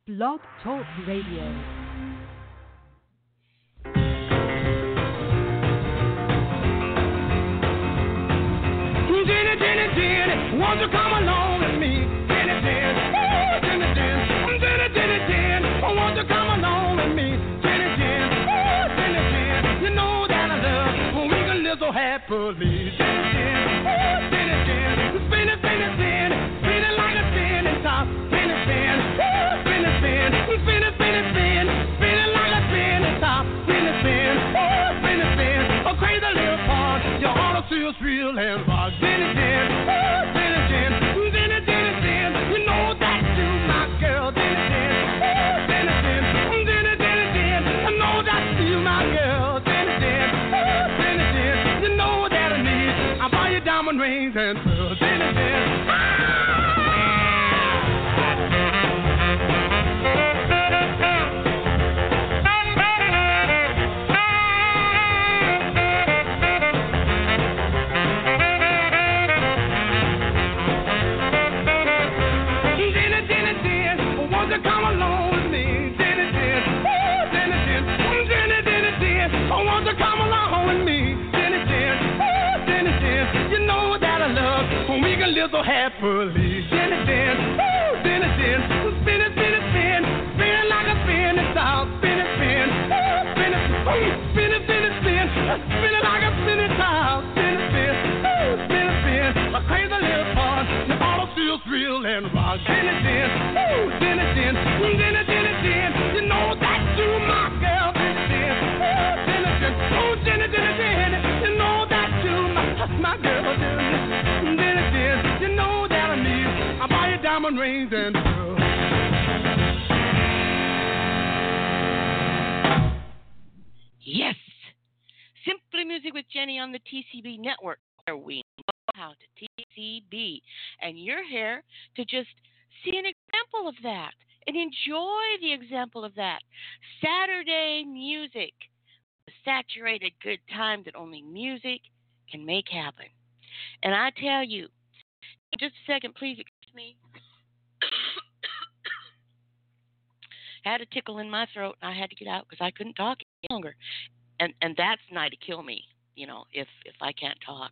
Blog Talk Radio. Jenny, Jenny, Jenny, won't you come along with me? Jenny, Jenny, oh, Jenny, Jenny, Jenny, Jenny, Jenny, won't you come along with me? Jenny, Jenny, oh, Jenny, Jenny, you know that I love when we can live so happily. Jenny, Jenny, oh, Jenny, Jenny, spinning, spinning, spinning, spinning like a spinning top. Jenny, Jenny, oh, spinning, spinning, spinning, spinning, spinning, spinning like a spinning top. Jenny, Jenny, oh, spinning, spinning, a crazy little part. Your heart feels real and rock. Jenny, Jenny, oh, Jenny, Jenny, Jenny, Jenny, Jenny, you know that you my girl. Jenny, Jenny, oh, Jenny, Jenny, Jenny, Jenny, Jenny, I know that you my girl. Jenny, Jenny, oh, Jenny, Jenny, you know that I need. I buy you diamond rings and pearls. Jenny, Jenny. Come along with me, Jenny, Jenny, oh, Jenny, Jenny, Jenny, Jenny, Jenny, I want to come along with me, Jenny, Jenny, oh, Jenny, Jenny, you know that I love when we can live so happily, Jenny, Jenny, oh, Jenny, Jenny, spinning, spinning, spinning, spinning like a spinning top, spinning, spinning, oh, spinning, spinning, spinning, spinning, spinning like a spinning top, spinning, spinning, oh, spinning, spinning, a crazy little part, the auto feels real and rock, Jenny, Jenny, oh, Jenny, Jenny, Jenny, Jenny, Jenny, you know that you my girl, Jenny, Jenny, oh, Jenny, Jenny, oh, Jenny, Jenny, Jenny, you know that you my girl, Jenny, Jenny, Jenny, you know that I need, I buy you diamond rings and pearls. Yes, Simply Music with Jenny on the TCB network, where we know how to TCB, and you're here to just see an example of that and enjoy the example of that. Saturday music, the saturated good time that only music can make happen. And I tell you, just a second, please excuse me. I had a tickle in my throat, and I had to get out because I couldn't talk any longer. And that's nigh to kill me, you know, if I can't talk.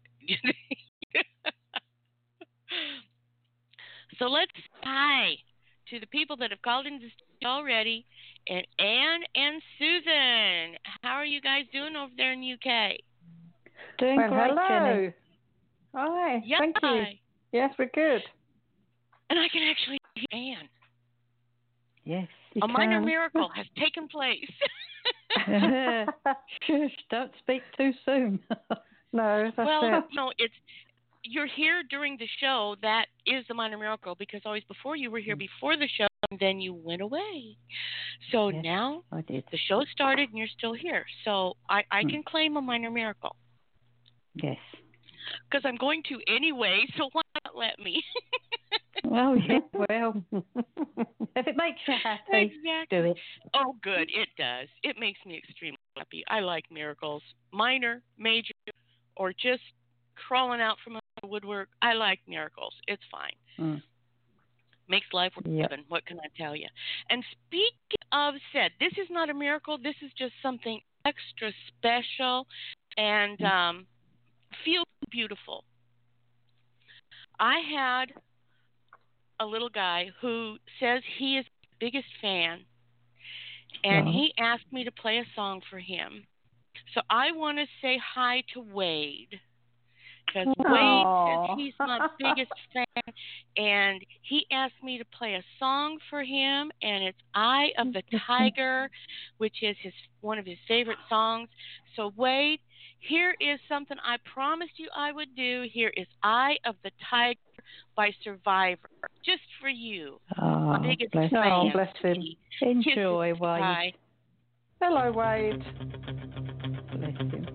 So let's say hi to the people that have called into the studio already, and Anne and Susan. How are you guys doing over there in the UK? Doing great, hello. Jenny. Hi, Yeah. thank you. Yes, we're good. And I can actually hear Anne. Yes. A minor miracle has taken place. Shush, don't speak too soon. No, that's it. No, you're here during the show. That is the minor miracle, because always before you were here before the show, and then you went away. So Yes, now I did. the show started and you're still here. So I can claim a minor miracle. Yes. Because I'm going to anyway, so why not let me? Oh, yeah, well, if it makes you happy, Exactly. do it. Oh, good. It does. It makes me extremely happy. I like miracles. Minor, major, or just crawling out from the woodwork. I like miracles. It's fine. Makes life worth living. What can I tell you? And speaking of said, this is not a miracle. This is just something extra special and feel beautiful. I had a little guy who says he is the biggest fan, and he asked me to play a song for him. So I want to say hi to Wade, because Wade says he's my biggest fan, and he asked me to play a song for him, and it's Eye of the Tiger, which is one of his favorite songs. So Wade, here is something I promised you I would do. Here is Eye of the Tiger by Survivor, just for you. Oh, biggest bless fan. Oh, bless him. Enjoy, Kisses, Wade. bye. Hello, Wade. Bless him.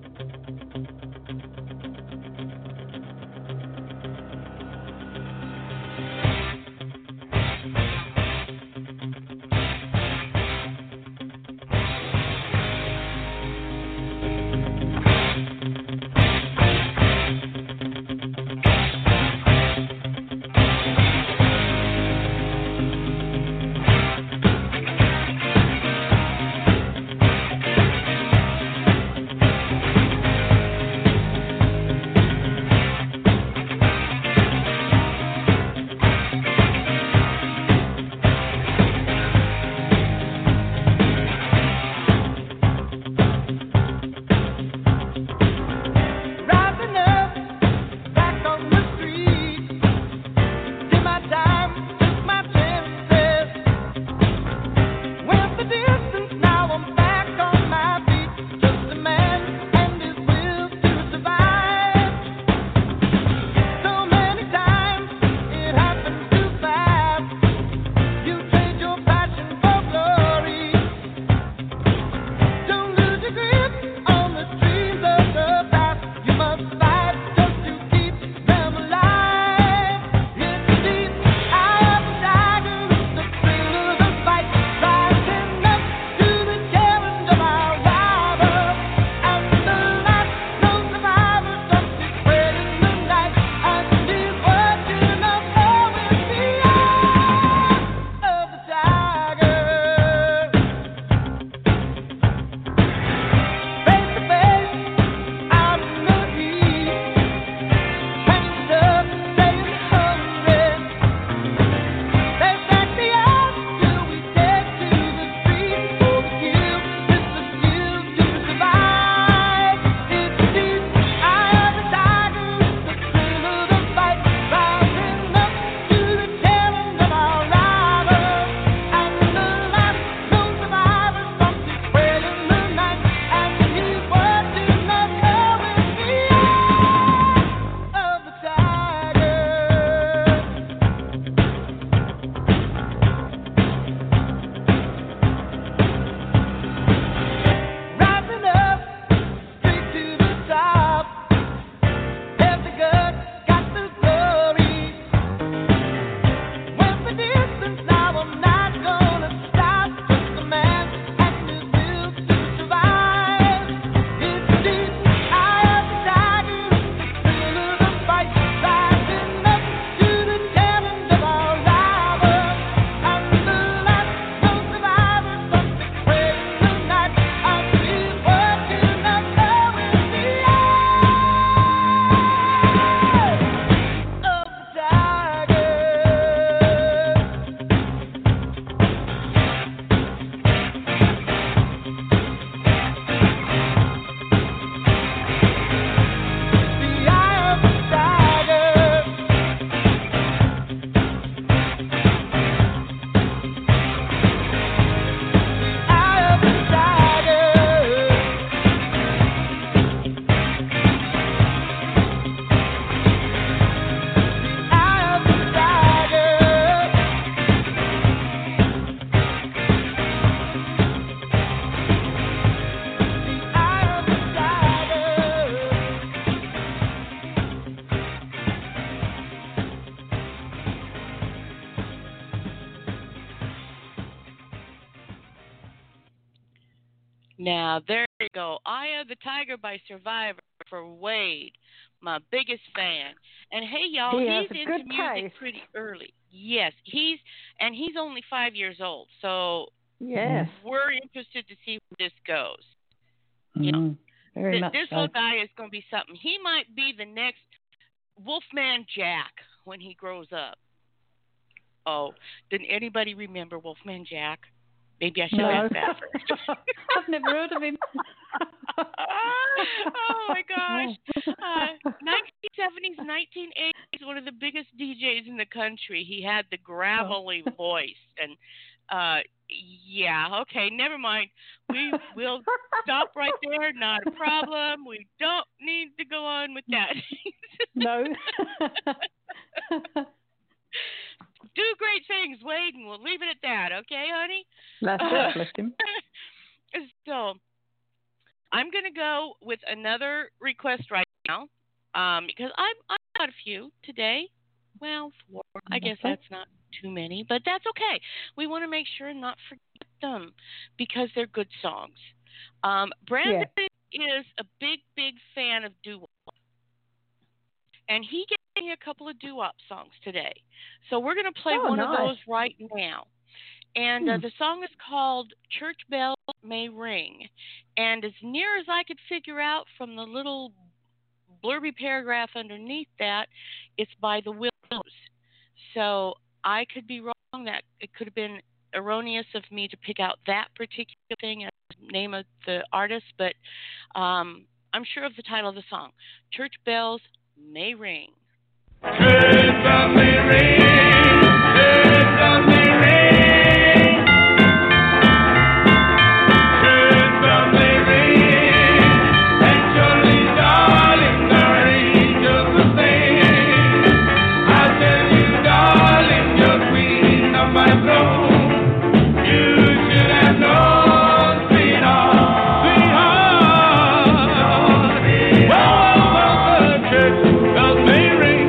Now, there you go. Eye of the Tiger by Survivor for Wade, my biggest fan. And hey, y'all, he's into music pretty early. Yes, he's only 5 years old. So yes, we're interested to see where this goes. You know, this little guy is going to be something. He might be the next Wolfman Jack when he grows up. Oh, didn't anybody remember Wolfman Jack? Maybe I should ask that first. I've never heard of him. Oh, my gosh. 1970s, 1980s, one of the biggest DJs in the country. He had the gravelly voice. And, yeah, okay, never mind. We will stop right there. Not a problem. We don't need to go on with that. No. Do great things, Wade, and we'll leave it at that, okay, honey? That's it, bless him. So, I'm going to go with another request right now, because I've got a few today. Well, 4. I guess that's not too many, but that's okay. We want to make sure and not forget them, because they're good songs. Brandon is a big, big fan of doo-wop, and he gave me a couple of doo-wop songs today. So we're going to play one of those right now. And the song is called Church Bells May Ring. And as near as I could figure out from the little blurby paragraph underneath that, it's by the Willows. So I could be wrong. That it could have been erroneous of me to pick out that particular thing as the name of the artist, but I'm sure of the title of the song. Church Bells May Ring. Church bells may ring, church bells may ring, church bells may ring, and surely, darling, the angels will sing. I tell you, darling, you're queen of my throne. You should have known, sweetheart, sweetheart. Well, church bells may ring.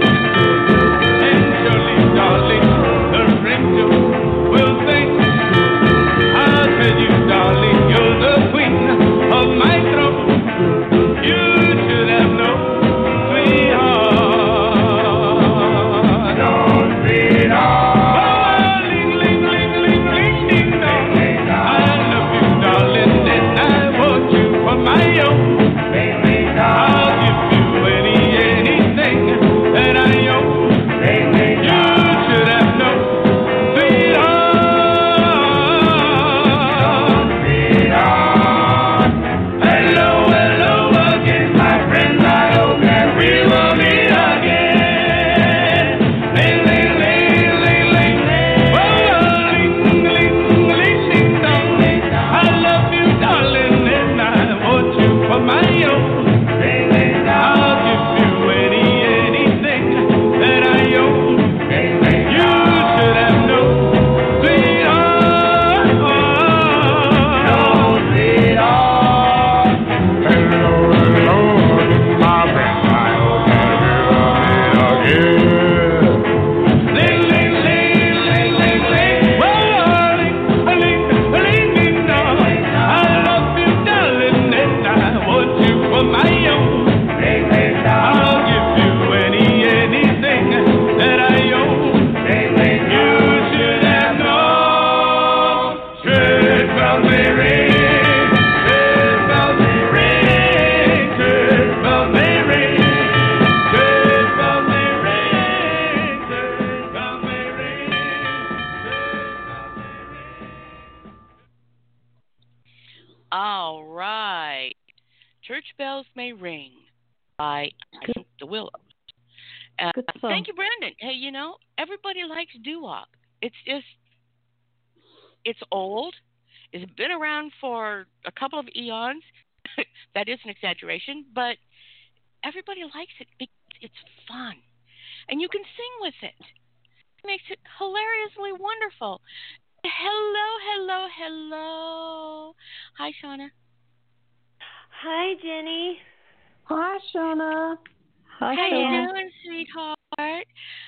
All right. Church Bells May Ring by the Willows. Thank you, Brandon. Hey, you know, everybody likes doo-wop. It's old. It's been around for a couple of eons. That is an exaggeration, but everybody likes it because it's fun. And you can sing with it. It makes it hilariously wonderful. Hello. Hi, Shauna. Hi, Jenny. Hi, Shauna. Hi, how you doing, sweetheart?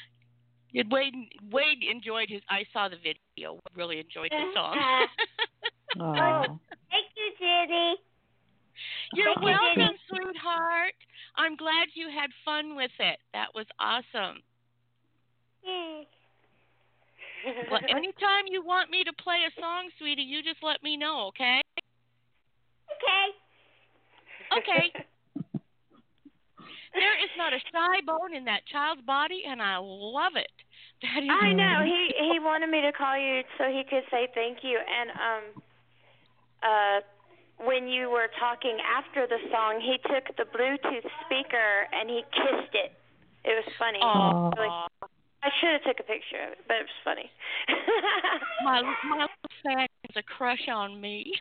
Wade enjoyed I saw the video. Really enjoyed the song. Oh, thank you, Jenny. You're Thank you, welcome, Jenny. sweetheart. I'm glad you had fun with it. That was awesome. Yay. Well, anytime you want me to play a song, sweetie, you just let me know, okay? Okay. There is not a shy bone in that child's body, and I love it. That is I know. He wanted me to call you so he could say thank you. And when you were talking after the song, he took the Bluetooth speaker and he kissed it. It was funny. Oh. I should have took a picture of it, but it was funny. my little fan has a crush on me.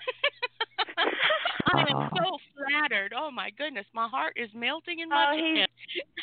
I am so flattered. Oh my goodness, my heart is melting in my chest.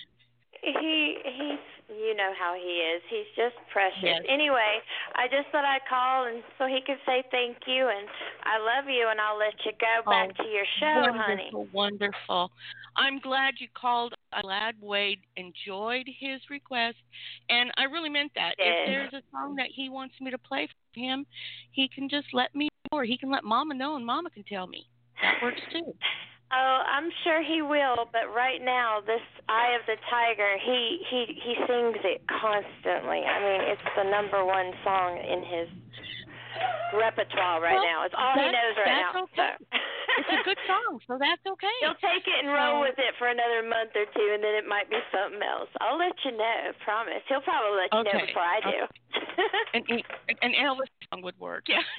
He's you know how he is. He's just precious. Yes. Anyway, I just thought I'd call and so he could say thank you, and I love you, and I'll let you go back to your show, honey. Wonderful. I'm glad you called. I'm glad Wade enjoyed his request, and I really meant that. Yes. If there's a song that he wants me to play for him, he can just let me know, or he can let Mama know, and Mama can tell me. That works too. Oh, I'm sure he will, but right now, this Eye of the Tiger, he sings it constantly. I mean, it's the number one song in his repertoire right now. It's all he knows right now. Okay. So. It's a good song, so that's okay. He'll take it and roll with it for another month or two, and then it might be something else. I'll let you know, promise. He'll probably let you know before I do. An Elvis song would work, yeah.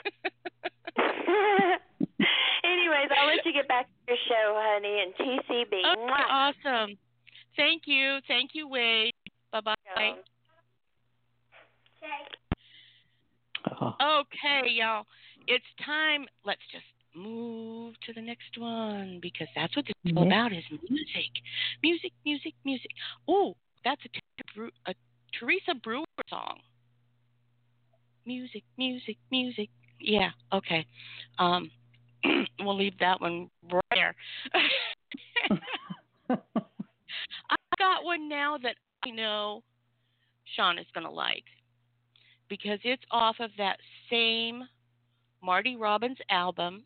Anyways, I'll let you get back to your show, honey, and TCB. Okay, awesome. Thank you. Thank you, Wade. Bye-bye. Okay, y'all. It's time. Let's just move to the next one because that's what this is all about is music. Music, music, music. Oh, that's a Teresa Brewer song. Music, music, music. Yeah, okay. We'll leave that one right there. I've got one now that I know Sean is going to like because it's off of that same Marty Robbins album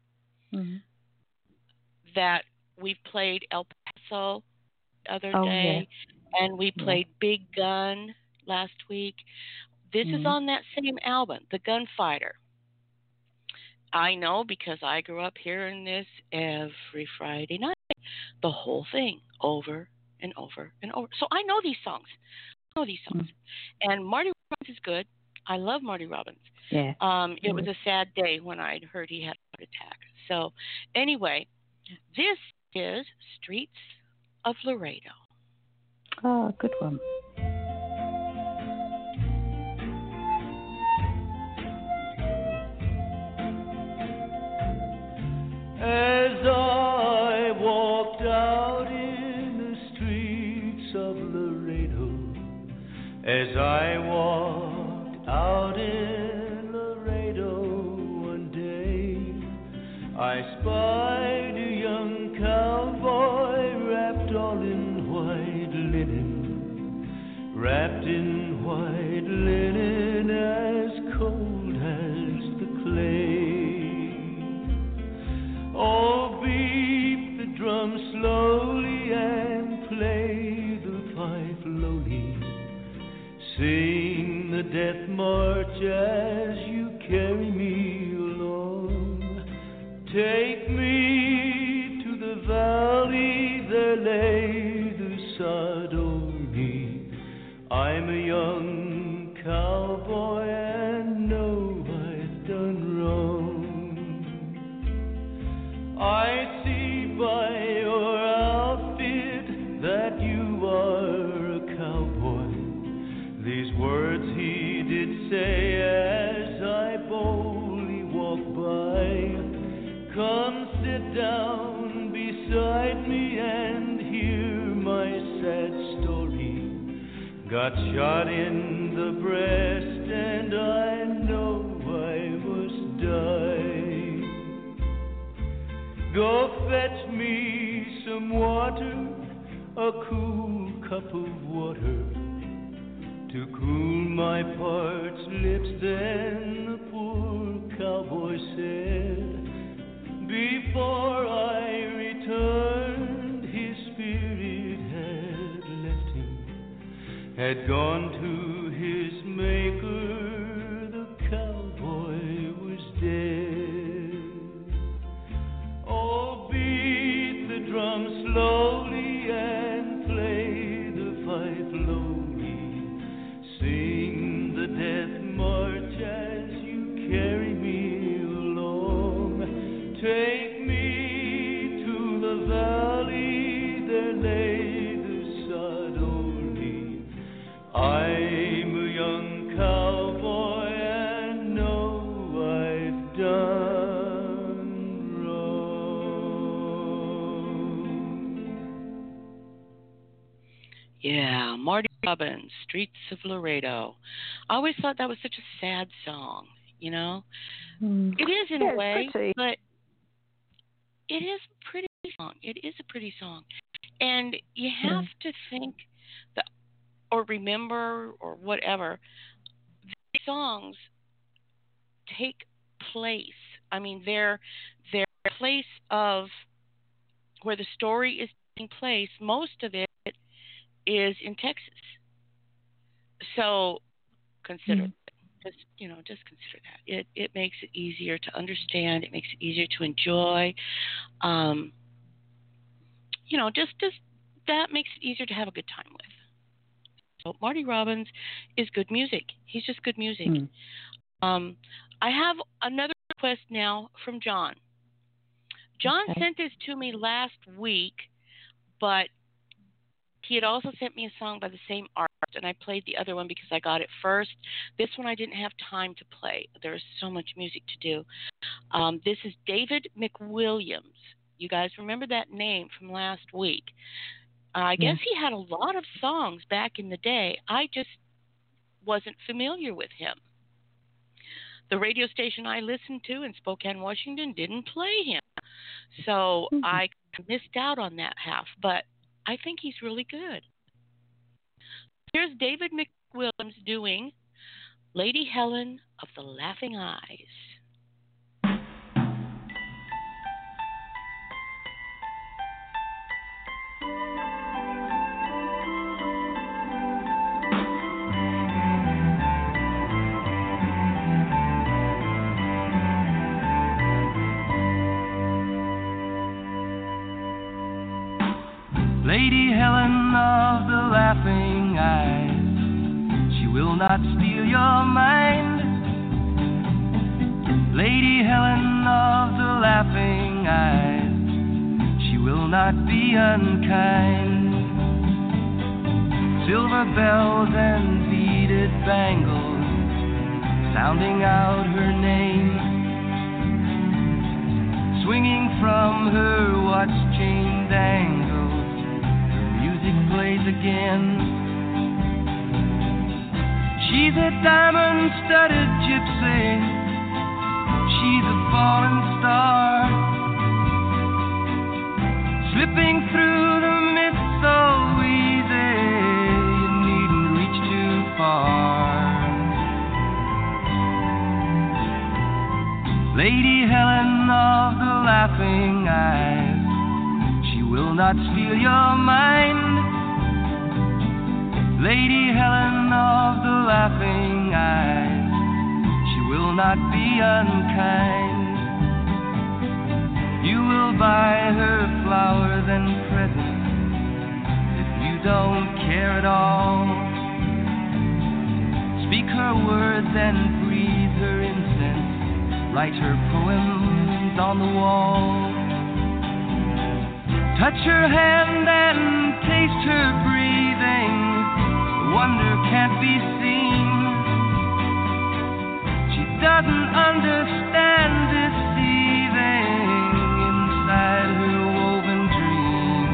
that we played El Paso the other day, and we played Big Gun last week. This is on that same album, The Gunfighter. I know because I grew up hearing this every Friday night, the whole thing over and over and over. So I know these songs. And Marty Robbins is good. I love Marty Robbins. Yeah. It was a sad day when I heard he had a heart attack. So anyway, this is Streets of Laredo. Oh, good one. As I walked out in the streets of Laredo, as I walked out in Laredo one day, I spied a young cowboy wrapped all in white linen, wrapped in white linen as cold as the clay. Oh, beat the drum slowly and play the pipe lowly. Sing the death march as you carry me along. Take me to the valley, there lay the sod o'er me. I'm a young cowboy and know I've done wrong. I see by your outfit that you are a cowboy. These words he did say as I boldly walk by. Come sit down beside me and hear my sad story. Got shot in the breast and I know I must die. Go fetch me some water, a cool cup of water, to cool my parched lips. Then the poor cowboy said, had gone to his maker, the cowboy was dead. Oh, beat the drum slowly and play the fife lowly. Sing the death march as you carry me along. Take me to the valley, there lay the sod only. I'm a young cowboy and know I've done wrong. Yeah, Marty Robbins, Streets of Laredo. I always thought that was such a sad song, you know? It is in a way, but it is a pretty song. It is a pretty song. And you have to think that, or remember, or whatever, these songs take place. I mean, they're place of where the story is taking place. Most of it is in Texas. So consider just consider that. It makes it easier to understand. It makes it easier to enjoy. Just that makes it easier to have a good time with. So Marty Robbins is good music. He's just good music. I have another request now from John. John sent this to me last week, but he had also sent me a song by the same artist, and I played the other one because I got it first. This one I didn't have time to play. There's so much music to do. This is David McWilliams. You guys remember that name from last week. I guess he had a lot of songs back in the day. I just wasn't familiar with him. The radio station I listened to in Spokane, Washington didn't play him. So I missed out on that half, but I think he's really good. Here's David McWilliams doing Lady Helen of the Laughing Eyes. Lady Helen of the Laughing Eyes, she will not steal your mind. Lady Helen of the Laughing Eyes, she will not be unkind. Silver bells and beaded bangles, sounding out her name, swinging from her watch chain dangles, plays again. She's a diamond-studded gypsy, she's a fallen star, slipping through the mist so easy, you needn't reach too far. Lady Helen of the Laughing Eyes, she will not steal your mind. Lady Helen of the Laughing Eyes, she will not be unkind. You will buy her flowers and presents if you don't care at all. Speak her words and breathe her incense, write her poems on the wall. Touch her hand and taste her breathing, wonder can't be seen. She doesn't understand deceiving inside her woven dream.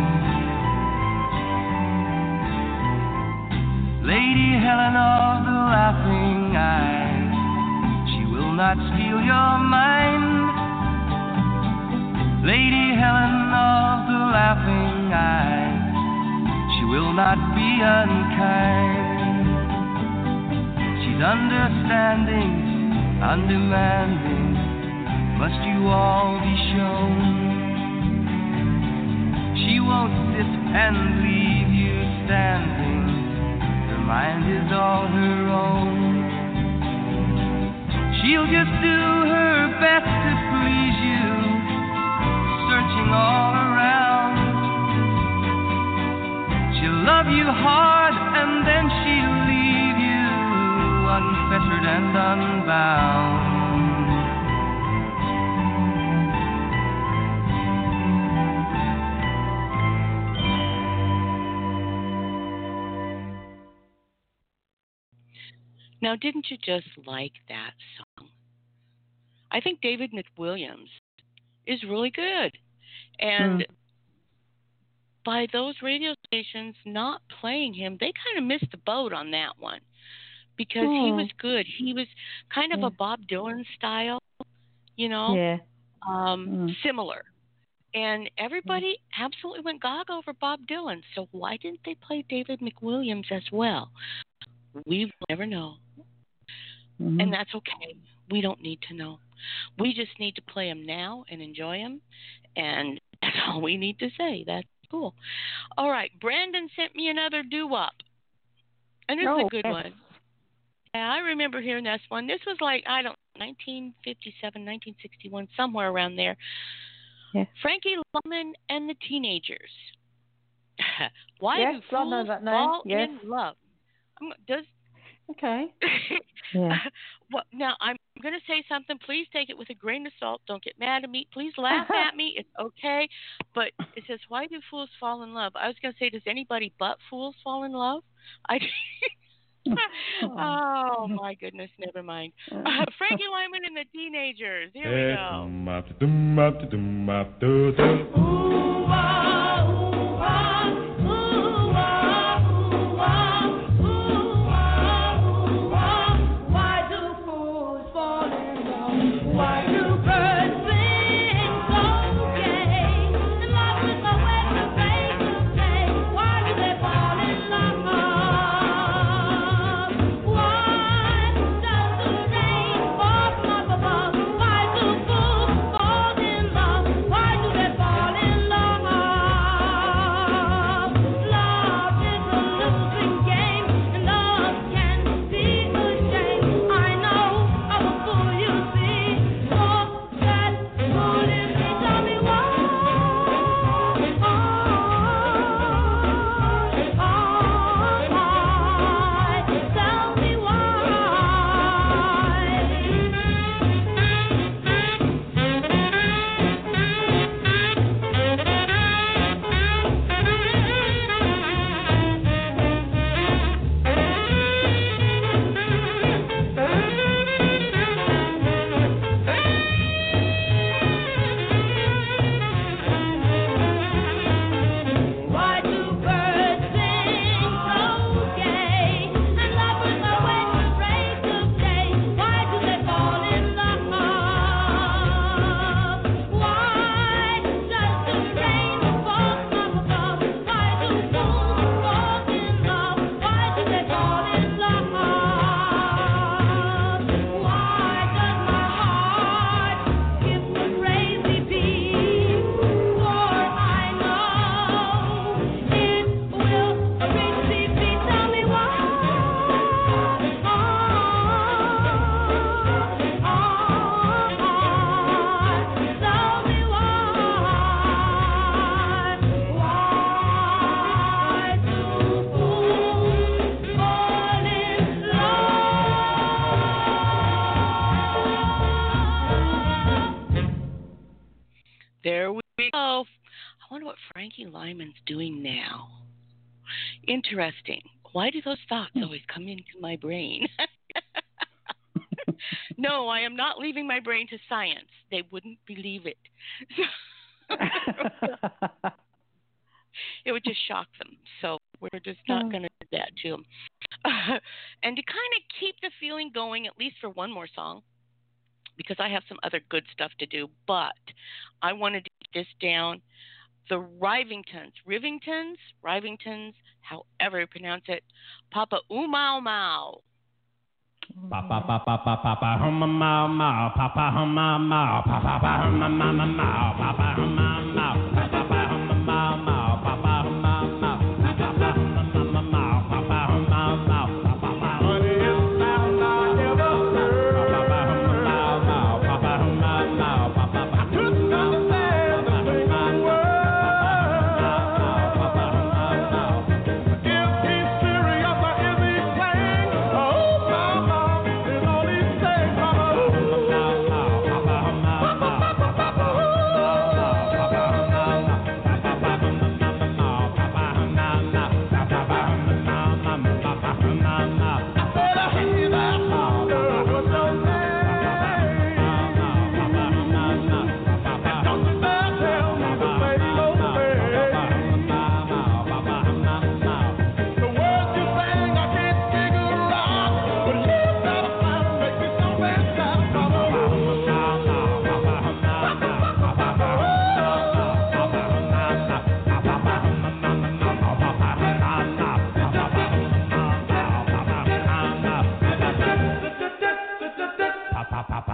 Lady Helen of the Laughing Eyes, she will not steal your mind. Lady Helen of the Laughing Eyes, she will not be unkind. She's understanding, undemanding, must you all be shown. She won't sit and leave you standing, her mind is all her own. She'll just do her best to please you, searching all around. She'll love you hard and then she'll leave you unfettered and unbound. Now, didn't you just like that song? I think David McWilliams is really good. And by those radio stations not playing him, they kind of missed the boat on that one because he was good. He was kind of a Bob Dylan style, you know, similar. And everybody absolutely went gaga over Bob Dylan. So why didn't they play David McWilliams as well? We will never know. And that's okay. We don't need to know. We just need to play him now and enjoy him. And that's all we need to say. That's cool. All right. Brandon sent me another doo-wop. And this is a good one. Yeah, I remember hearing this one. This was like, 1957, 1961, somewhere around there. Yeah. Frankie Lymon and the Teenagers. Why do fools fall in love? Okay. Well, now, I'm going to say something. Please take it with a grain of salt. Don't get mad at me. Please laugh at me. It's okay. But it says, why do fools fall in love? I was going to say, does anybody but fools fall in love? Oh, my goodness. Never mind. Frankie Lymon and the Teenagers. Here we go. Frankie Lyman's doing now. Interesting. Why do those thoughts always come into my brain? No, I am not leaving my brain to science. They wouldn't believe it. It would just shock them. So we're just not going to do that to them. And to kind of keep the feeling going, at least for one more song, because I have some other good stuff to do, but I wanted to get this down. The Rivingtons, however you pronounce it, Papa Umau Mau. Papa papa papa papa hum mau mau papa hum mau mau papa hum mau mau papa hum mau mau papa hum mau mau papa hum mau mau papa hum mau mau papa hum mau mau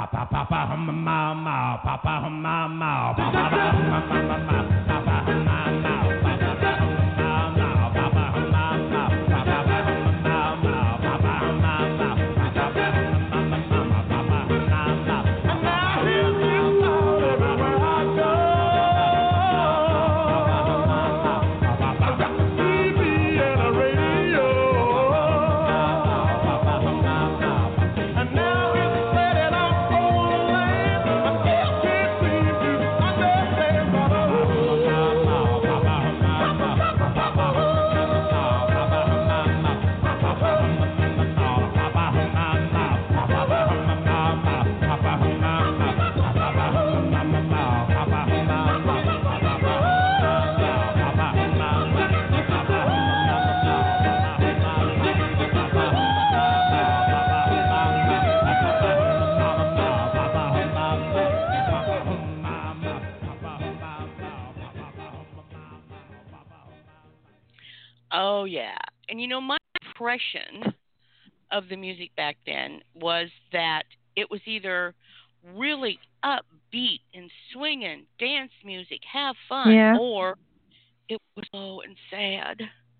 Oh, yeah. And you know, my impression of the music back then was that it was either really upbeat and swinging, dance music, have fun, Yeah. or it was slow and sad,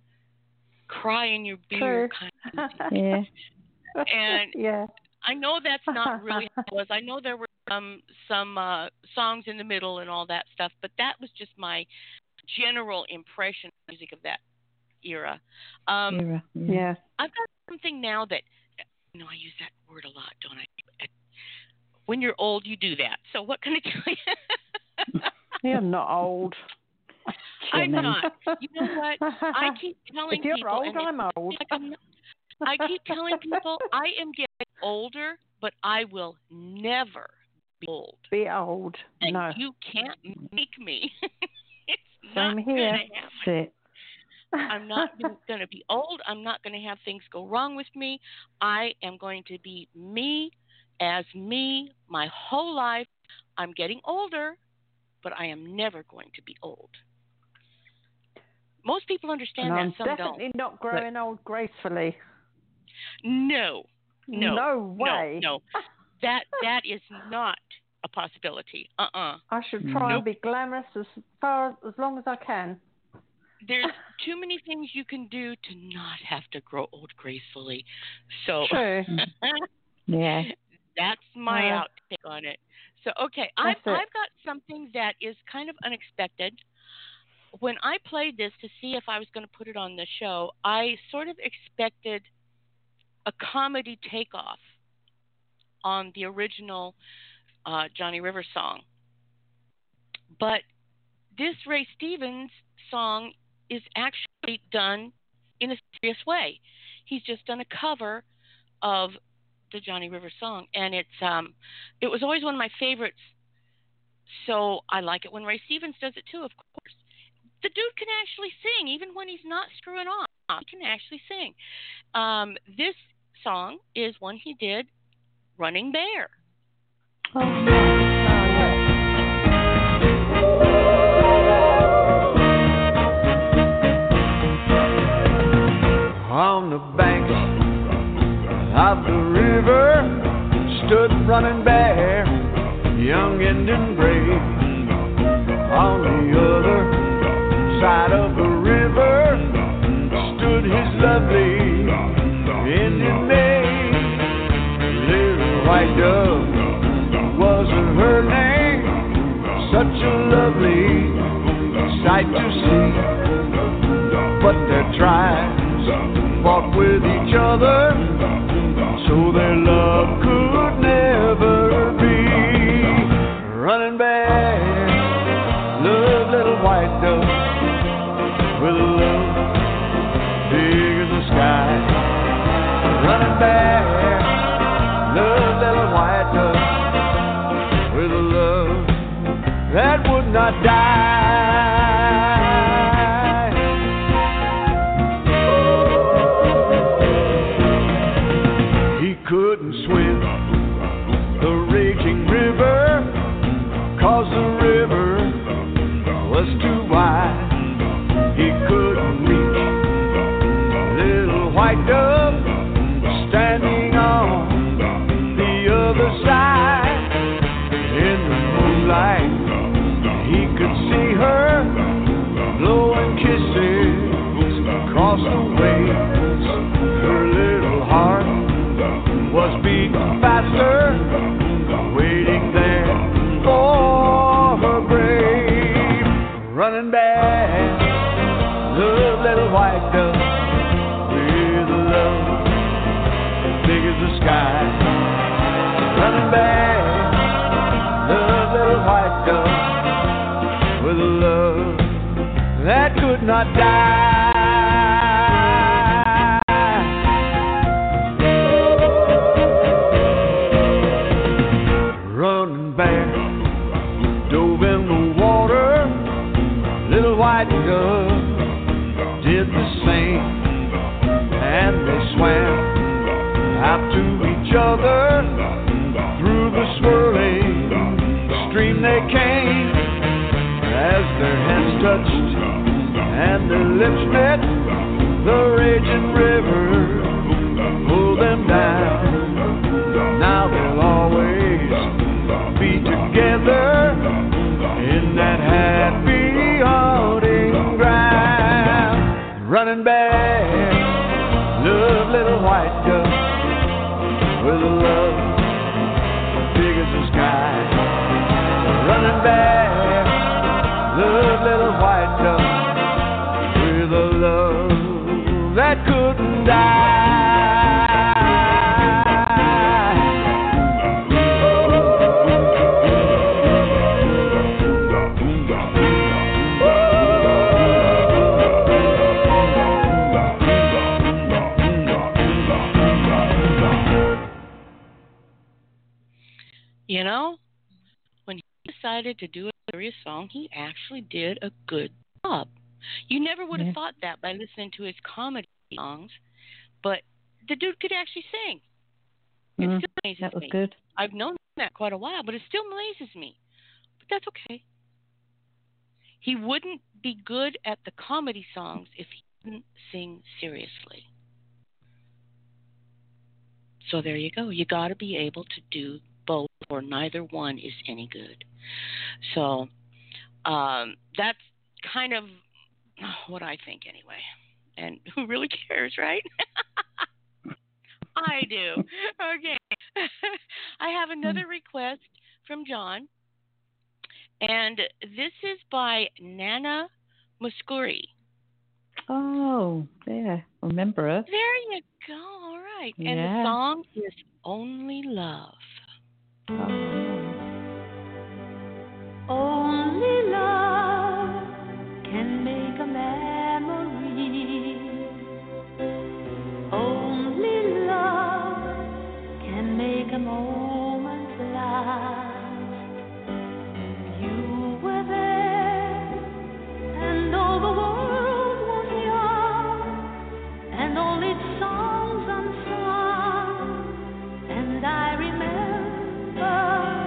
cry in your beer kind of music. Yeah. And Yeah. I know that's not really how it was. I know there were some songs in the middle and all that stuff, but that was just my general impression of music of that era. Yeah. I've got something now that, you know, I use that word a lot, don't I? When you're old, you do that. So what can I tell you? You're not old. I'm not. You know what? I keep telling if you're people. old, I'm old. I keep telling people I am getting older, but I will never be old. Be old. And no. you can't make me. It's Same not here. going to happen. Sit. I'm not going to be old. I'm not going to have things go wrong with me. I am going to be me as me my whole life. I'm getting older, but I am never going to be old. Most people understand and that. I'm Some definitely don't. not growing old gracefully. No way. No. That is not a possibility. I should try and be glamorous as long as I can. There's too many things you can do to not have to grow old gracefully. So True. Yeah. That's my outtake on it. So, okay, I've got something that is kind of unexpected. When I played this to see if I was going to put it on the show, I sort of expected a comedy takeoff on the original Johnny Rivers song. But this Ray Stevens song is actually done in a serious way. He's just done a cover of the Johnny Rivers song, and it was always one of my favorites. So I like it when Ray Stevens does it too, of course. The dude can actually sing, even when he's not screwing off. He can actually sing. This song is one he did, Running Bear. On the banks of the river stood Running Bear, young and brave. On the other side of the river stood his lovely Indian maid. Little White Dove was her name, such a lovely sight to see. But their tribes fought with each other, so their love could never be. Running Bear loved Little White Dove with a love big as the sky. Running Bear loved Little White Dove with a love that would not die. Couldn't swim the raging river, 'cause the river was too wide. He couldn't reach Little White Dove standing on the other side. running back. Love, little white dove, with a love as big as the sky. Running back, love, little white dove, with a love that could not die. Running back, dove in the water, little white dove did the same, and they swam out to each other. Through the swirling stream they came. As their hands touched and their lips met, the raging river pulled them down. Now they'll always be together in that happy hunting ground. Running back, love, little white dove, with a love big as the sky. Running back, love, little white dove, with a love that couldn't die. You know, when he decided to do a serious song, he actually did a good job. You never would have thought that by listening to his comedy songs, but the dude could actually sing. It still amazes me. That was good. I've known that quite a while, but it still amazes me. But that's okay. He wouldn't be good at the comedy songs if he didn't sing seriously. So there you go. You got to be able to do both, or neither one is any good. So that's kind of what I think anyway. And who really cares, right? I do. Okay. I have another request from John. And this is by Nana Muscuri. Oh, yeah. Remember her. There you go. All right. Yeah. And the song is Only Love. Only love can make a memory. Only love can make a moment last. You were there, and all the world was young, and all its songs unsung. And I remember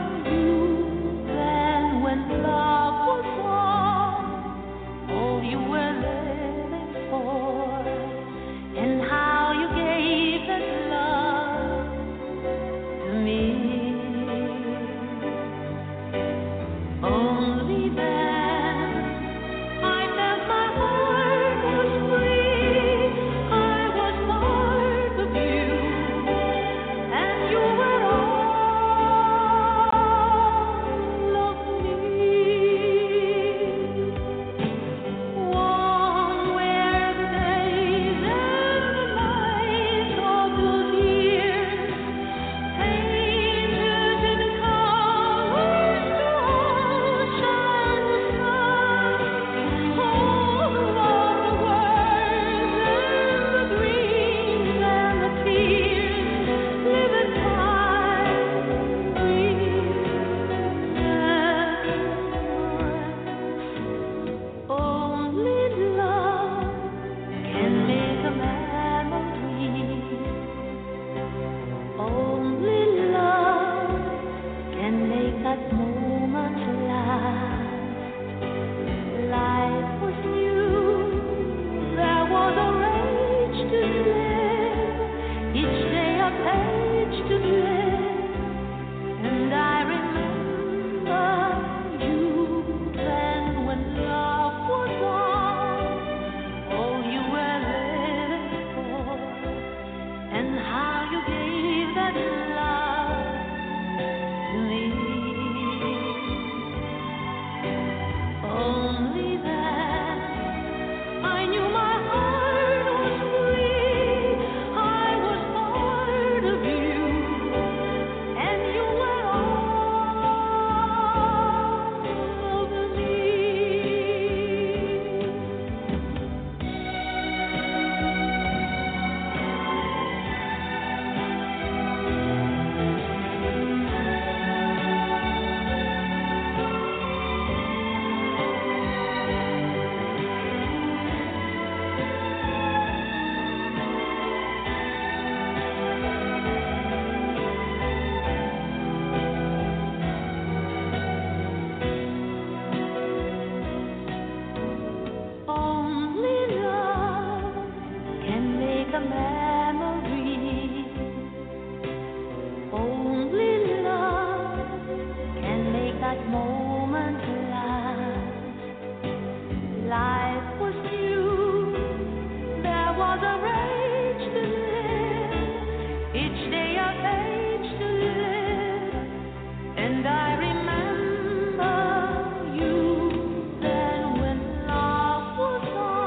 And I remember you then when love was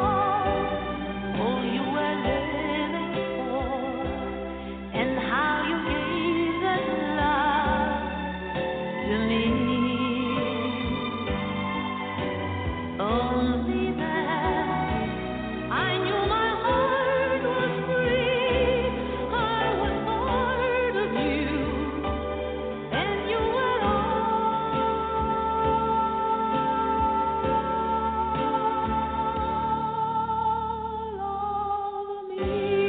all you were living for, and how you gave that love to me. Only then I knew my heart was free. I was part of you, and you were all of me.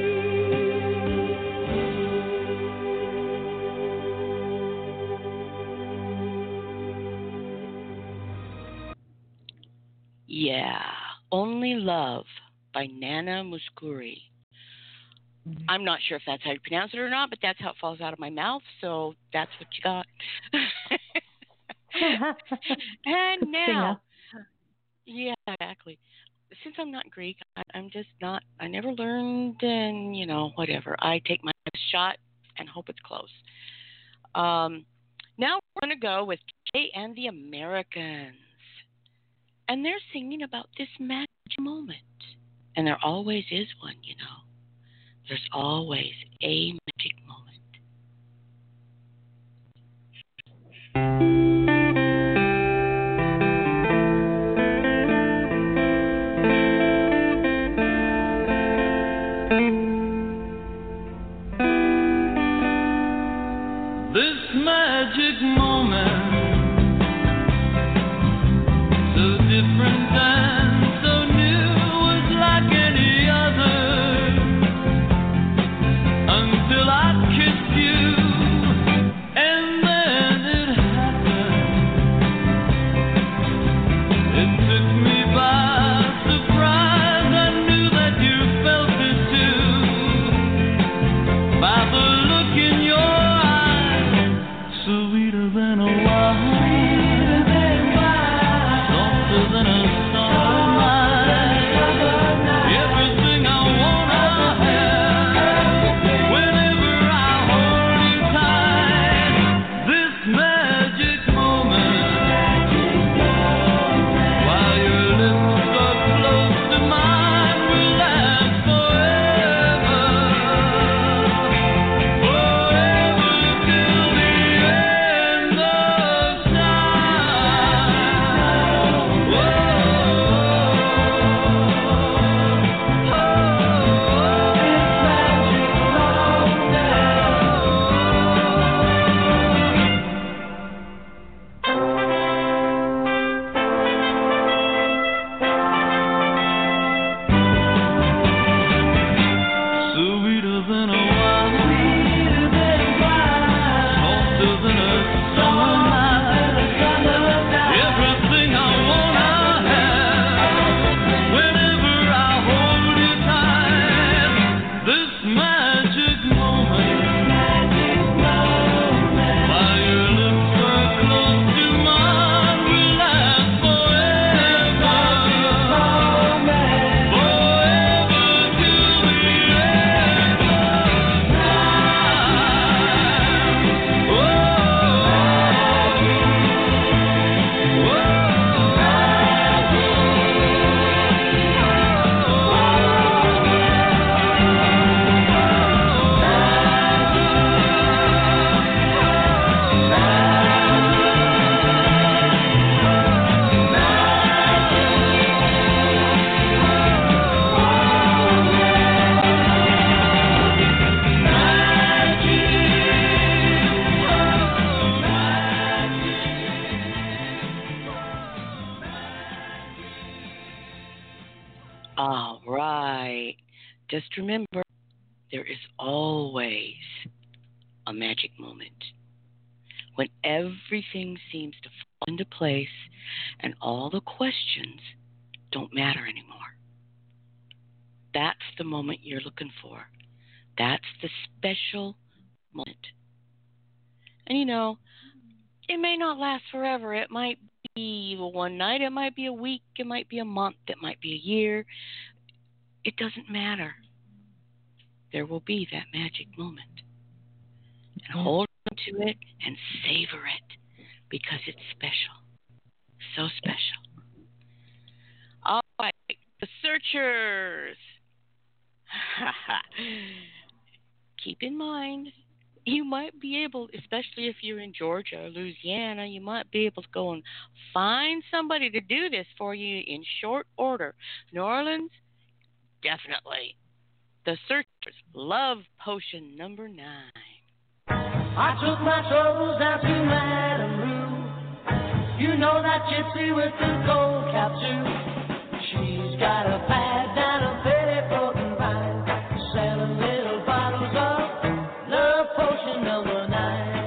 Yeah, Only Love by Nana Mouskouri. I'm not sure if that's how you pronounce it or not, but that's how it falls out of my mouth, so that's what you got. And now, yeah, exactly. Since I'm not Greek, I'm just not, I never learned, and, whatever. I take my shot and hope it's close. Now we're going to go with Jay and the Americans. And they're singing about this magic moment. And there always is one, There's always a magic moment. This magic moment, so different and so new, was like any other, until I kissed you, and then it happened. It took me by surprise. I knew that you felt it too, by the look in your sweeter than a wine, softer than a starlight. Everything I wanna have, whenever I hold you tight. This magic moment, while your lips are close to mine, will last forever, forever till the end of time. Whoa. Sweeter than a wine, softer than a summer night. Everything I wanna have, whenever I hold you tight. This magic moment, while your lips are close to mine, will last forever, forever till the end of time. Whoa. All right. Just remember, there is always a magic moment when everything seems to fall into place and all the questions don't matter anymore. That's the moment you're looking for. That's the special moment. And it may not last forever. It might be one night, it might be a week, it might be a month, it might be a year. It doesn't matter. There will be that magic moment. And hold on to it and savor it. because it's special. So special. All right, the Searchers. Keep in mind, you might be able, especially if you're in Georgia or Louisiana, you might be able to go and find somebody to do this for you in short order. New Orleans, definitely. The Searchers, Love Potion number 9. I took my troubles down to Madame Rue. You know that gypsy with the gold cap too. She's got a pad down a petticoat and vine, selling little bottles of Love Potion number 9.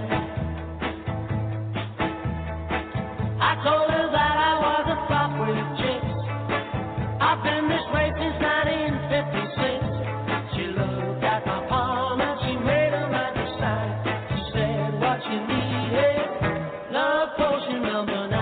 I told her that I was a flop with chicks. I've been this way since 1956. She looked at my palm and she made a magic sign. She said, what you need is Love Potion number 9.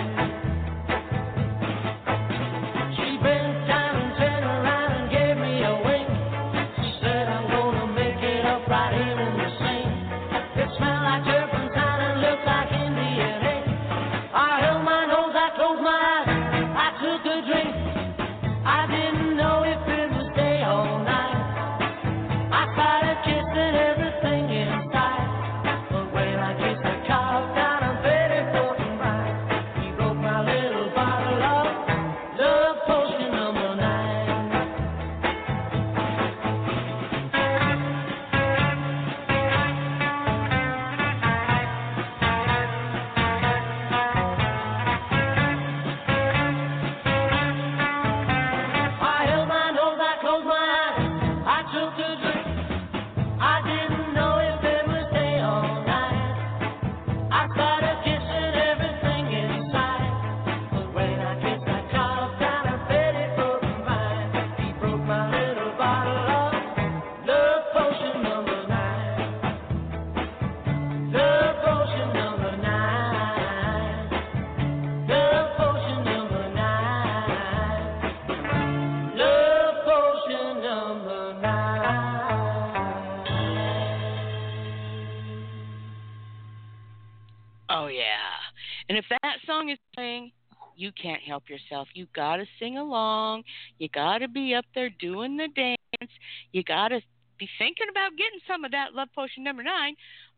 She bent down and turned around and gave me a wink. She said, I'm gonna make it up right here in the sink. It smelled like turpentine and looked like Indian ink. I held my nose, I closed my eyes, I took a drink. I didn't know if it was day or night. I started kissing everything inside. But when I kissed the cow down a petticoat and vine, he broke my little bottle of Love Potion number 9. I held my nose, I closed my eyes, I took a drink. I didn't know if it was day or night. I started kissing everything inside. But when I kissed that cow down a petticoat and vine, he broke my little bottle of Love Potion number 9. Love Potion number 9. Love Potion number 9. Love Potion number 9. Oh, yeah. And if that song is playing, you can't help yourself. You got to sing along. You got to be up there doing the dance. You got to be thinking about getting some of that Love Potion number 9.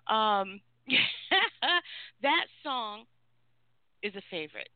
That song is a favorite.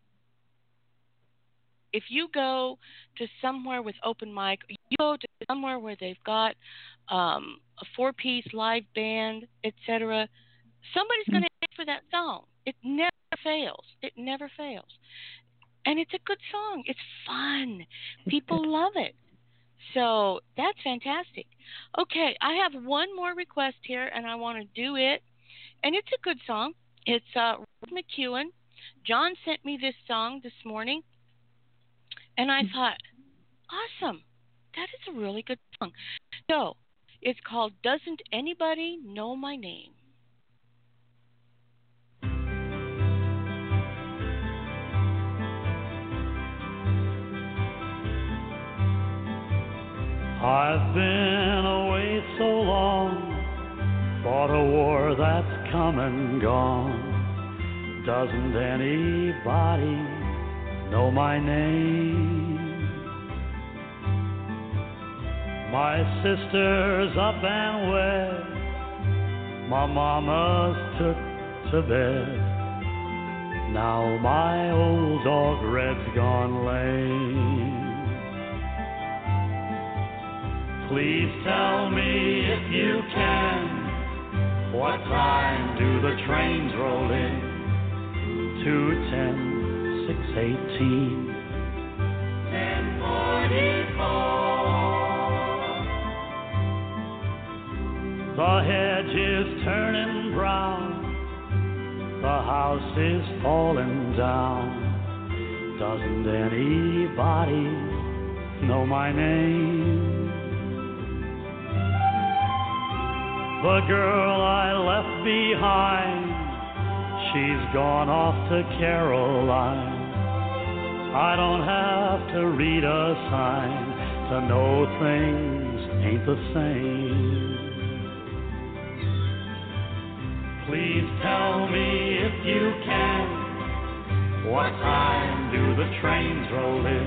If you go to somewhere with open mic, you go to somewhere where they've got a 4-piece live band, etc., somebody's going to ask for that song. It never fails. It never fails. And it's a good song. It's fun. People love it. So that's fantastic. Okay, I have one more request here, and I want to do it. And it's a good song. It's Rod McEwen. John sent me this song this morning, and I thought, awesome. That is a really good song. So it's called Doesn't Anybody Know My Name? I've been away so long, fought a war that's come and gone. Doesn't anybody know my name? My sister's up and wed, my mama's took to bed. Now my old dog Red's gone lame. Please tell me if you can, what time do the trains roll in? 2:10, 6:18, 10:44. The hedge is turning brown, the house is falling down. Doesn't anybody know my name? The girl I left behind, she's gone off to Caroline. I don't have to read a sign to know things ain't the same. Please tell me if you can, What time do the trains roll in?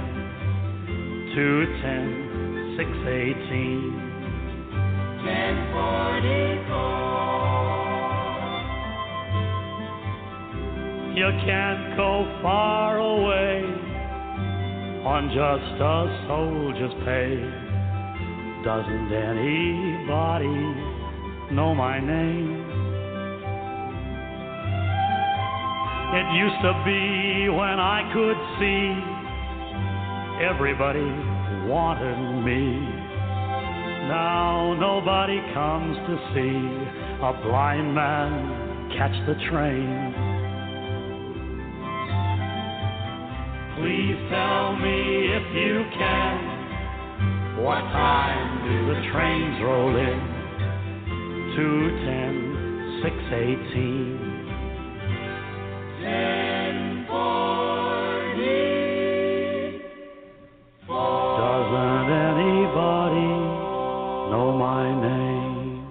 2:10, 6:18, 10:44. You can't go far away on just a soldier's pay. Doesn't anybody know my name? It used to be when I could see, everybody wanted me. Now nobody comes to see a blind man catch the train. Please tell me if you can, what time do the trains roll in? 2:10, 6:18, 10:44. Doesn't anybody know my name?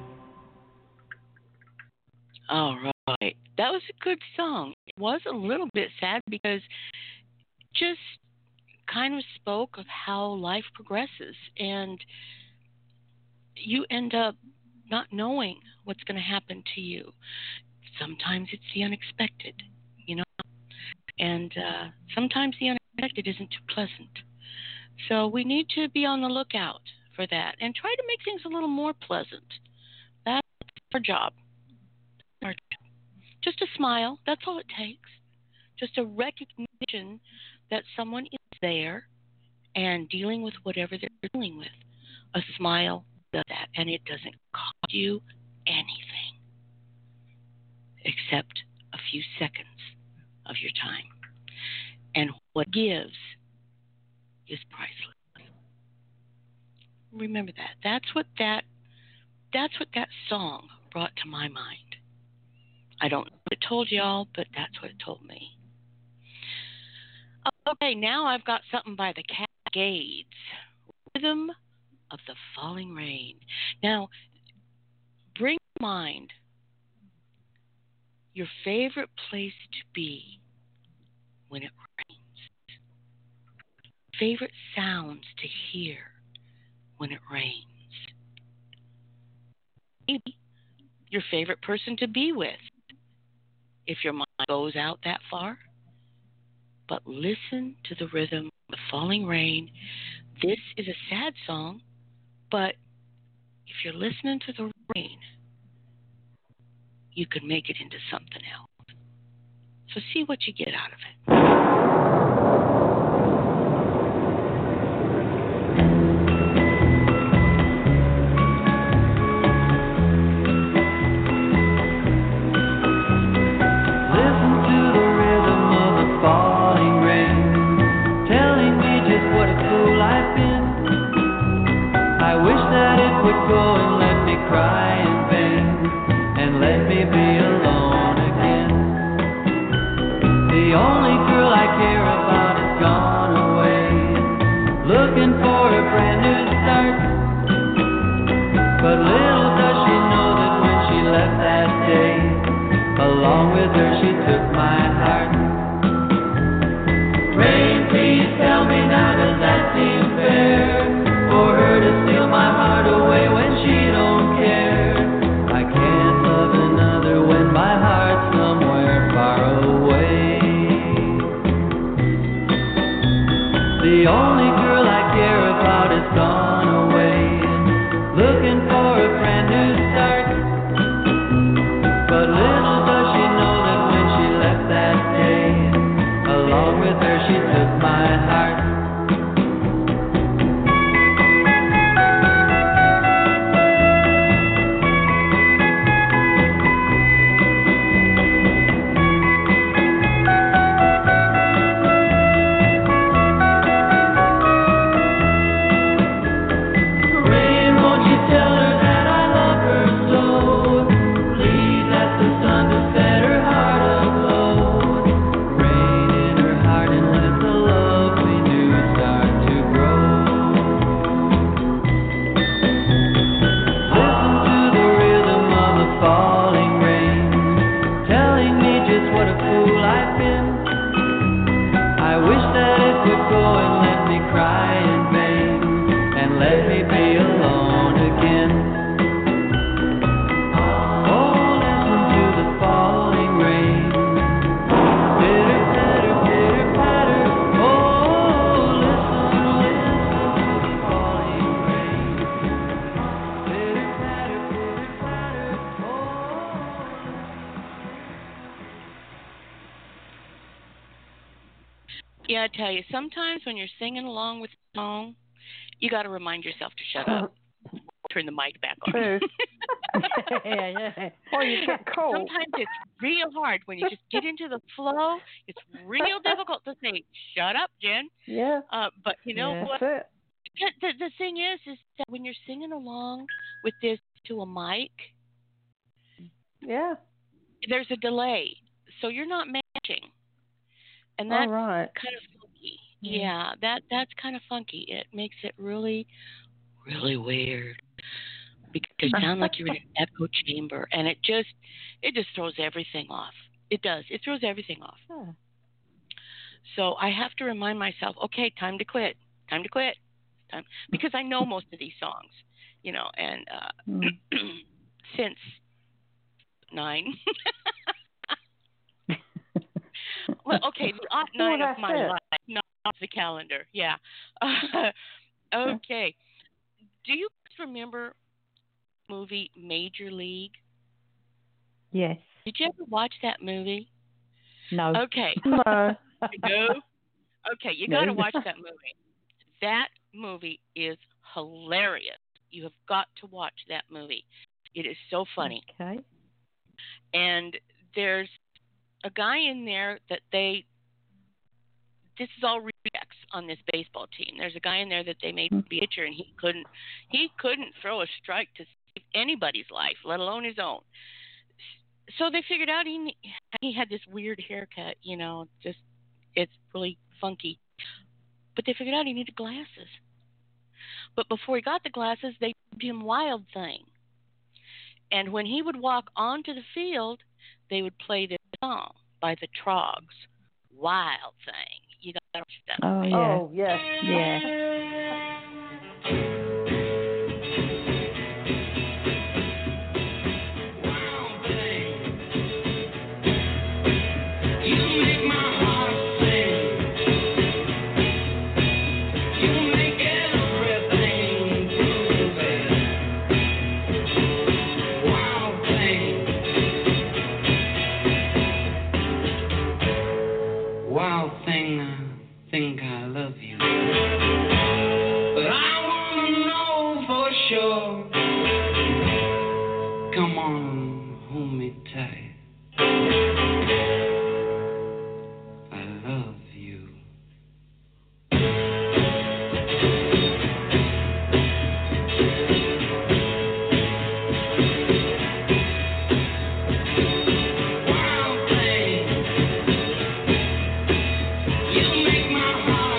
All right. That was a good song. It was a little bit sad because just kind of spoke of how life progresses and you end up not knowing what's going to happen to you. Sometimes it's the unexpected, you know, and sometimes the unexpected isn't too pleasant. So we need to be on the lookout for that and try to make things a little more pleasant. That's our job. Just a smile, that's all it takes. Just a recognition that someone is there and dealing with whatever they're dealing with. A smile does that, and it doesn't cost you anything except a few seconds of your time. And what gives is priceless. Remember that. That's what that song brought to my mind. I don't know what it told y'all, but that's what it told me. Okay, now I've got something by the Cascades, Rhythm of the Falling Rain. Now, bring to mind your favorite place to be when it rains. Favorite sounds to hear when it rains. Maybe your favorite person to be with, if your mind goes out that far. But listen to the rhythm of the falling rain. This is a sad song, but if you're listening to the rain, you could make it into something else. So see what you get out of it. Go and let me cry in vain, and let me be alone again. The only girl I care about has gone away, looking for a brand new start. But little does she know that when she left that day, along with her she took my heart. Rain, please tell me now, does that seem fair? For her to steal my heart away when she don't care. I can't love another when my heart's somewhere far away. The only girl I care about has gone away, looking for a brand new start. But little does she know that when she left that day, along with her she took my heart. wish that it would go and let me cry in vain and let me be alone again. Oh, listen to the falling rain. Pitter patter, pitter patter. Oh, listen, listen to the falling rain. Pitter patter, pitter patter. Oh. Yeah, I tell you, sometimes when you're singing along with a song, you got to remind yourself to shut up. Turn the mic back on. True. yeah. Or you get cold. Sometimes it's real hard when you just get into the flow. It's real difficult to say, "Shut up, Jen." Yeah. But you know Yeah. what? That's it. The thing is that when you're singing along with this to a mic, Yeah. there's a delay, so you're not matching, and that's All right. kind of funky. Yeah, that's kind of funky. It makes it really, really weird because you sound like you're in an echo chamber, and it just throws everything off. It does. It throws everything off. Oh. So I have to remind myself, okay, time to quit. Time to quit. Time, because I know most of these songs, you know, and since 9. Well, okay, the odd 9 of my life, not the calendar. Yeah. Okay. Do you remember the movie Major League? Yes. Did you ever watch that movie? No. Okay. No. No. Okay, you got to watch that movie. That movie is hilarious. You have got to watch that movie. It is so funny. Okay. And there's a guy in there that this is all rejects on this baseball team. There's a guy in there that they made be a pitcher, and he couldn't throw a strike to save anybody's life, let alone his own. So they figured out he had this weird haircut, you know, just it's really funky. But they figured out he needed glasses. But before he got the glasses, they named him Wild Thing. And when he would walk onto the field, they would play this song by the Trogs, Wild Thing. You got to watch that. Oh, yeah. Oh, yes. Yeah. Wild thing, I think I love you. But I wanna know for sure. Come on, hold me tight. I love you. Wild thing, you make my heart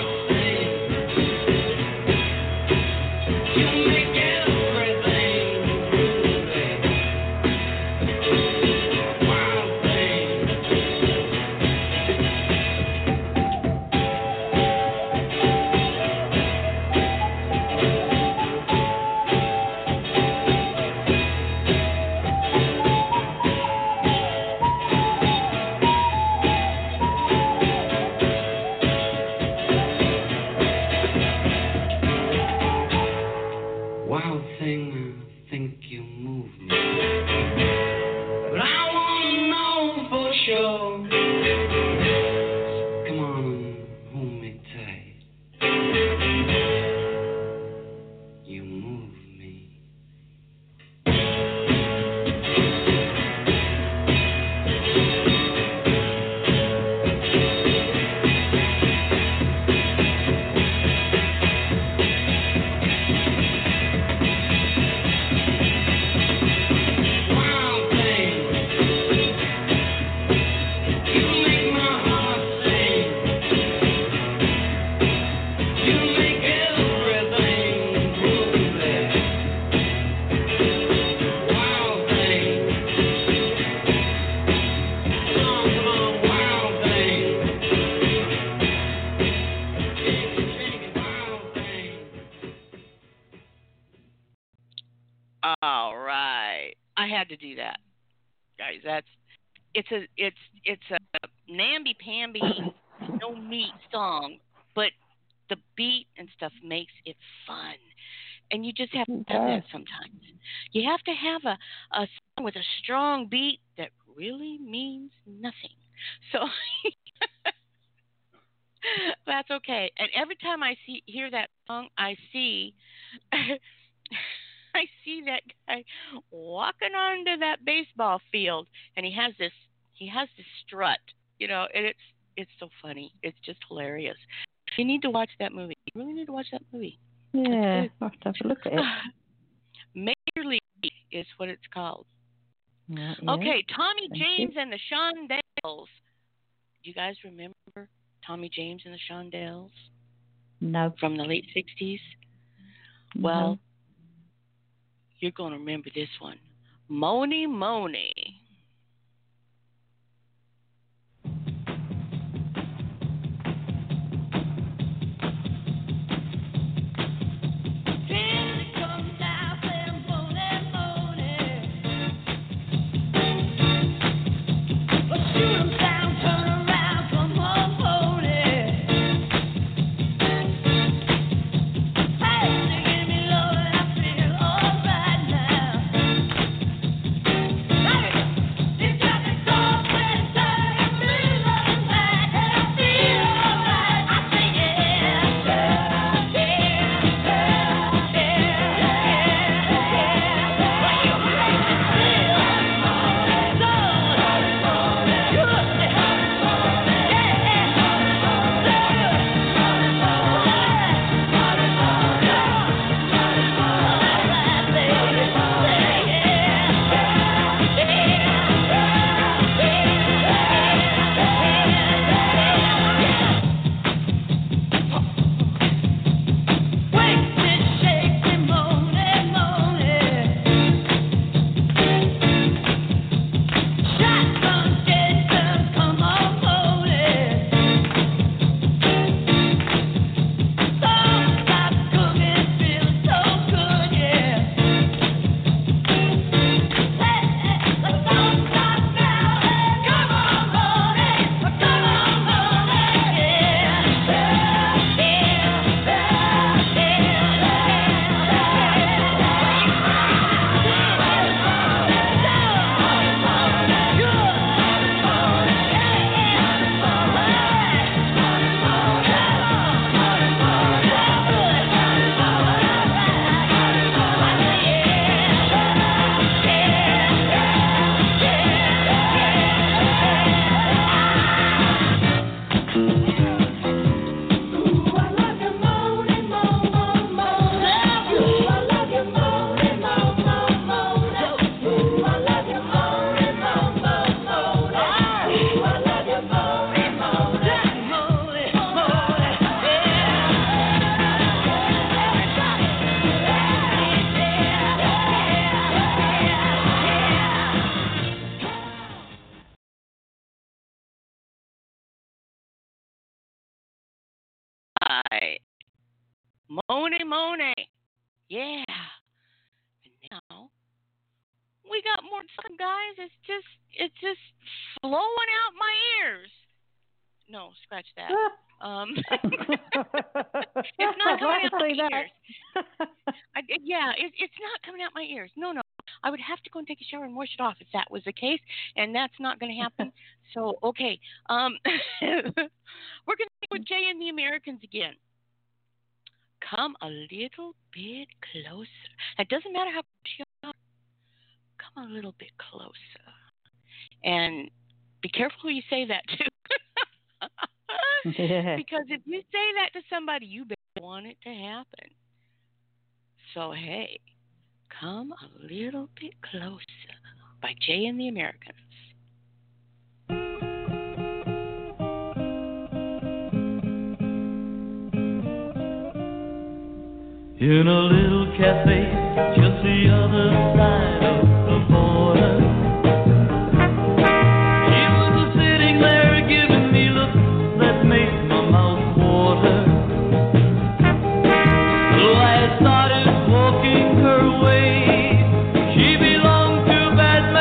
to do that, guys. It's a namby-pamby, no meat song, but the beat and stuff makes it fun. And you just have to have that sometimes. You have to have a song with a strong beat that really means nothing. So that's okay. And every time I hear that song, I see that guy walking onto that baseball field, and he has this strut, and it's so funny. It's just hilarious. You need to watch that movie. You really need to watch that movie. Yeah, I'll have to have a look at it. Major League is what it's called. Yeah. Okay, Tommy James and the Shondells. Do you guys remember Tommy James and the Shondells? No. From the late 60s? Well, you're going to remember this one. Mony Mony. Mony Mony. Yeah. And now we got more fun, guys. It's just flowing out my ears. No, scratch that. It's not coming out my ears. It's not coming out my ears. No. I would have to go and take a shower and wash it off if that was the case, and that's not going to happen. So, okay. We're going to go with Jay and the Americans again. Come a little bit closer. It doesn't matter how close you are. Come a little bit closer. And be careful who you say that to. Because if you say that to somebody, you better want it to happen. So, hey, come a little bit closer by Jay and the Americans. In a little cafe just the other side of the border, she was sitting there giving me looks that made my mouth water. So I started walking her way. She belonged to bad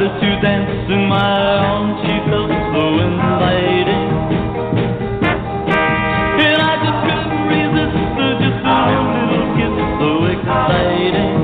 started to dance in my arms. She felt so inviting, and I just couldn't resist her. Just a little kiss, so exciting.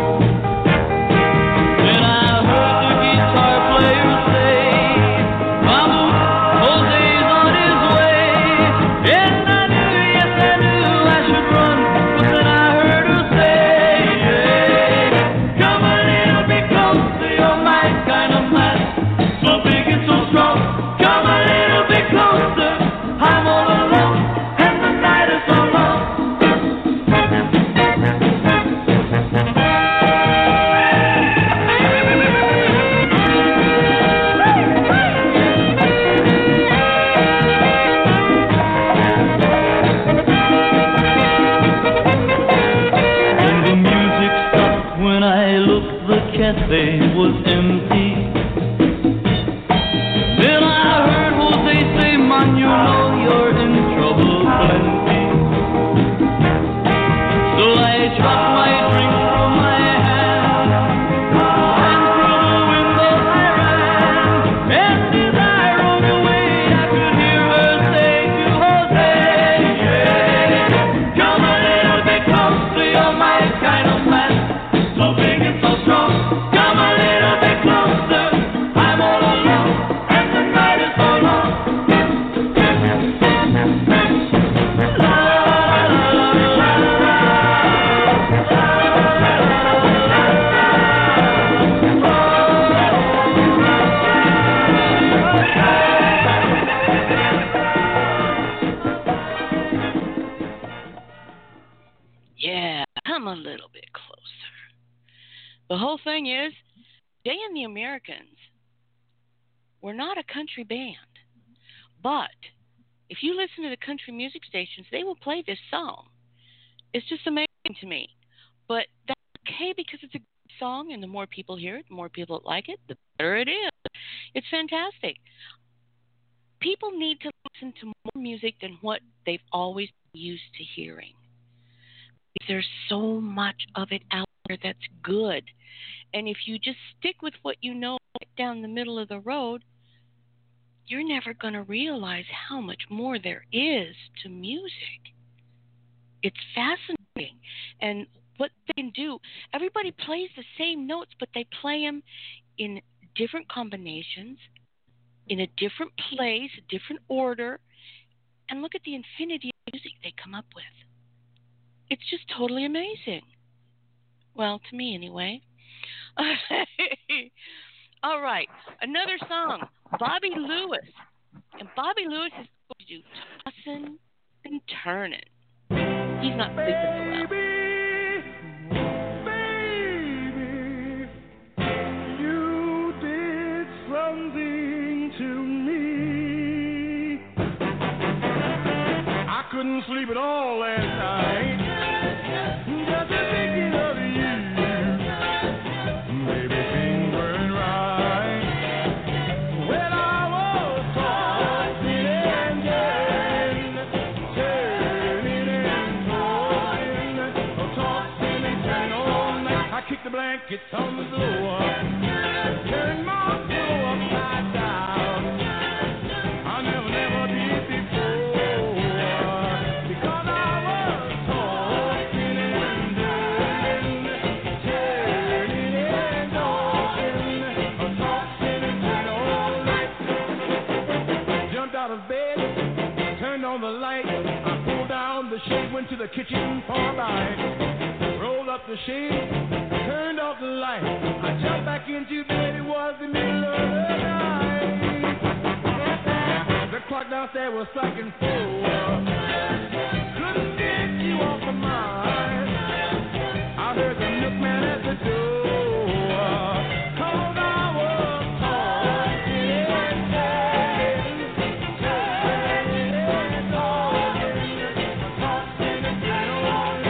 And I heard the guitar player say, "Mama, Jose's on his way." And I knew, yes I knew I should run, but then I heard her say, "Come a little bit closer, you're my kind of man, so big and so strong. Come a little bit closer, I'm all alone, and the night is so long." And the music stopped when I looked, the cafe was empty. Then I heard Jose say, "Man, you know you're in trouble plenty." So I dropped my drink from my hand, and through the window I ran. And as I rode away, I could hear her say to Jose, "Come a little bit closer, you're my kind of man, so big and so strong. Come a little bit closer, I'm all alone, and the night is so long." Yeah, come a little bit closer. The whole thing is, Day and the Americans were not a country band. But if you listen to the country music stations, they will play this song. It's just amazing to me. But that's okay because it's a good song, and the more people hear it, the more people that like it, the better it is. It's fantastic. People need to listen to more music than what they've always been used to hearing. There's so much of it out there that's good. And if you just stick with what you know right down the middle of the road, you're never going to realize how much more there is to music. It's fascinating. And what they can do, everybody plays the same notes, but they play them in different combinations, in a different place, a different order. And look at the infinity of music they come up with. It's just totally amazing. Well, to me anyway. All right, another song, Bobby Lewis. And Bobby Lewis is going to do Tossin' and Turnin'. He's not sleeping so well. Baby, you did something to me. I couldn't sleep at all last night. Just thinking of you. Baby, things weren't right. When I was tossing and turning and turning all night. I kicked the blankets on the floor, turned my pillow upside down. I never did before, because I was tossing and turning and all night. Jumped out of bed, turned on the light. I pulled down the shade, went to the kitchen for a bite. Rolled up the shade, turned off the light. I jumped back into bed, it was the middle of the night. The clock downstairs was striking 4. Couldn't get you off my mind. I heard the milkman at the door. 'Cause I was tossing and turning, tossing and turning.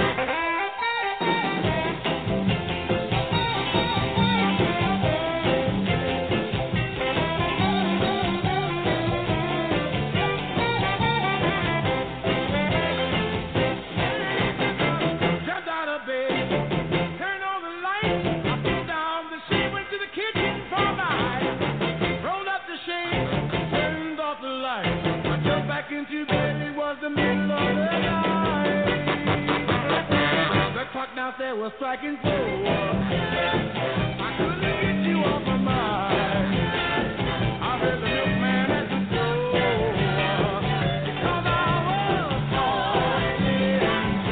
The clock downstairs was striking 4. I couldn't get you off my mind. I heard the milkman at the door. Because I was falling in.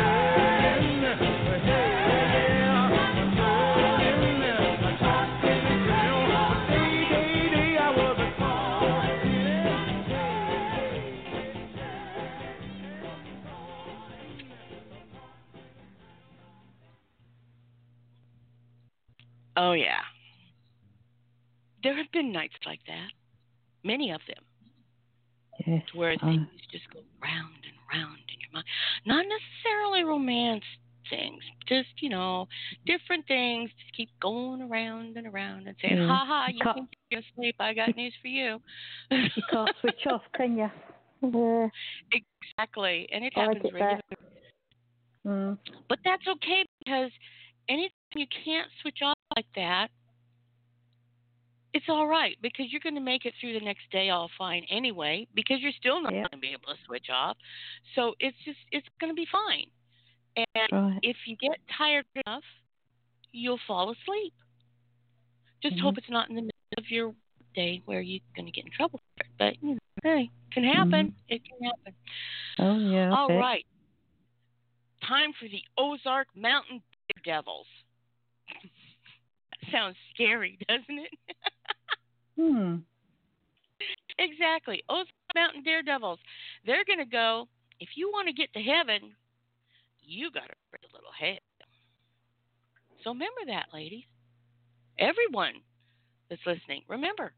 Oh, yeah. There have been nights like that. Many of them. Yes. Where things just go round and round in your mind. Not necessarily romance things. Just, different things. Just keep going around and around and saying, ha ha, you think you're asleep. I got news for you. You can't switch off, can you? Yeah. Exactly. And it happens regularly. But that's okay, because anytime you can't switch off like that, it's all right, because you're going to make it through the next day all fine anyway, because you're still not going to be able to switch off. So it's going to be fine. And if you get tired enough, you'll fall asleep. Just hope it's not in the middle of your day where you're going to get in trouble for it. But, hey, it can happen. It can happen. Oh, yeah. All right. Time for the Ozark Mountain Daredevils. That sounds scary, doesn't it? Exactly. Ozark Mountain Daredevils. They're going to go, if you want to get to heaven, you got to break a little head. So remember that, ladies. Everyone that's listening, remember.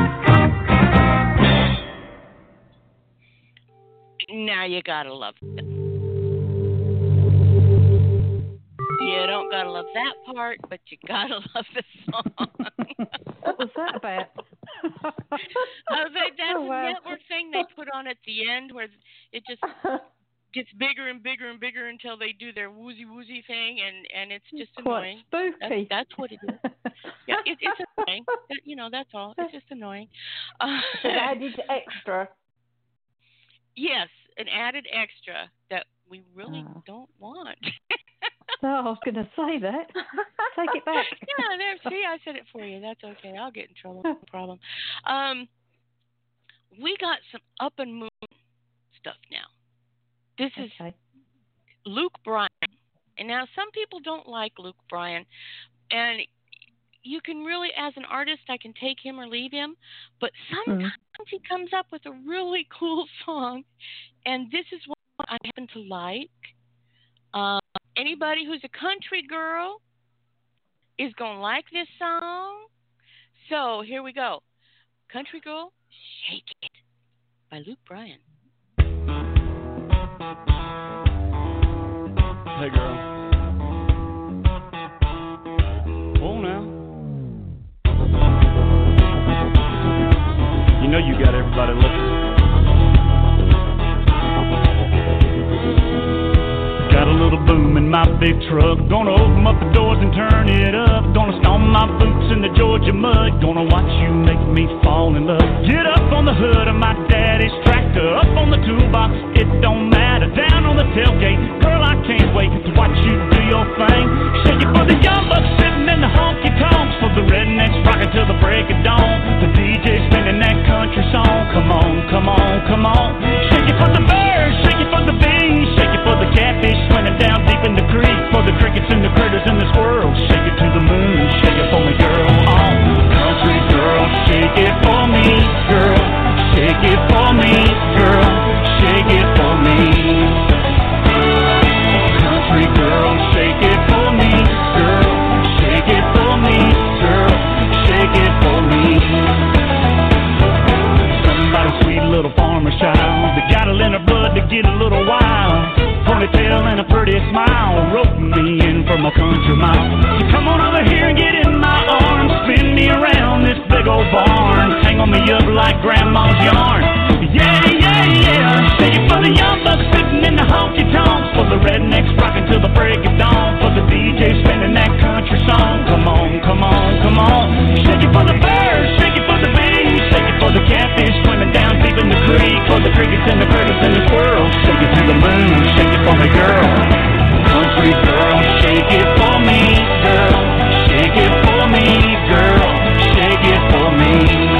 You gotta love it. You don't gotta love that part, but you gotta love the song. What was that about? That's a network thing they put on at the end where it just gets bigger and bigger and bigger until they do their woozy thing, and it's just annoying. Quite spooky. That's what it is. Yeah, it's annoying. That's all. It's just annoying. It added extra. Yes, an added extra that we really don't want. No, I was going to say that. Take it back. Yeah, there. See, I said it for you. That's okay. I'll get in trouble. No problem. We got some up and moon stuff now. This is Luke Bryan. And now some people don't like Luke Bryan. And you can really, as an artist, I can take him or leave him. But sometimes he comes up with a really cool song. And this is what I happen to like. Anybody who's a country girl is going to like this song. So here we go. Country Girl, Shake It by Luke Bryan. Hey, girl. Oh, now. You know you got everybody looking. Got a little boom in my big truck. Gonna open up the doors and turn it up. Gonna stomp my boots in the Georgia mud. Gonna watch you make me fall in love. Get up on the hood of my daddy's tractor. Up on the toolbox, it don't matter. Down on the tailgate, girl, I can't wait to watch you do your thing. Shake it for the young bucks sitting in the honky tonks. For the rednecks rocking till the break of dawn. The DJ spinning that country song. Come on, come on, come on. Shake it for the birds, shake it for the bees, shake it for the catfish swimming down deep in the creek. For the crickets and the critters and the squirrels. Shake it to the moon, shake it for me, girl. Oh, country girl, shake it for me, girl. Shake it for me, girl. Shake it for me. Country girl, shake it for me, girl. Shake it for me, girl. Shake it for me. Somebody sweet little farmer child that got it in her blood to get a little wild. Ponytail and a pretty smile, rope me in from a country mile. So come on over here and get in my arms, spin me around this big old barn, tangle me up like grandma's yarn. Yeah, yeah, yeah. Shake it for the young bucks sitting in the honky tonks, for the rednecks rocking till the break of dawn, for the DJ spinning that country song. Come on, come on, come on. Shake it for the birds, shake it for the bees, shake it for the catfish swimming down deep in the creek, for the crickets and the critters and the squirrels. Shake it to the moon, shake it for me, girl. Country girl, shake it for me, girl. Shake it for me, girl. Shake it for me.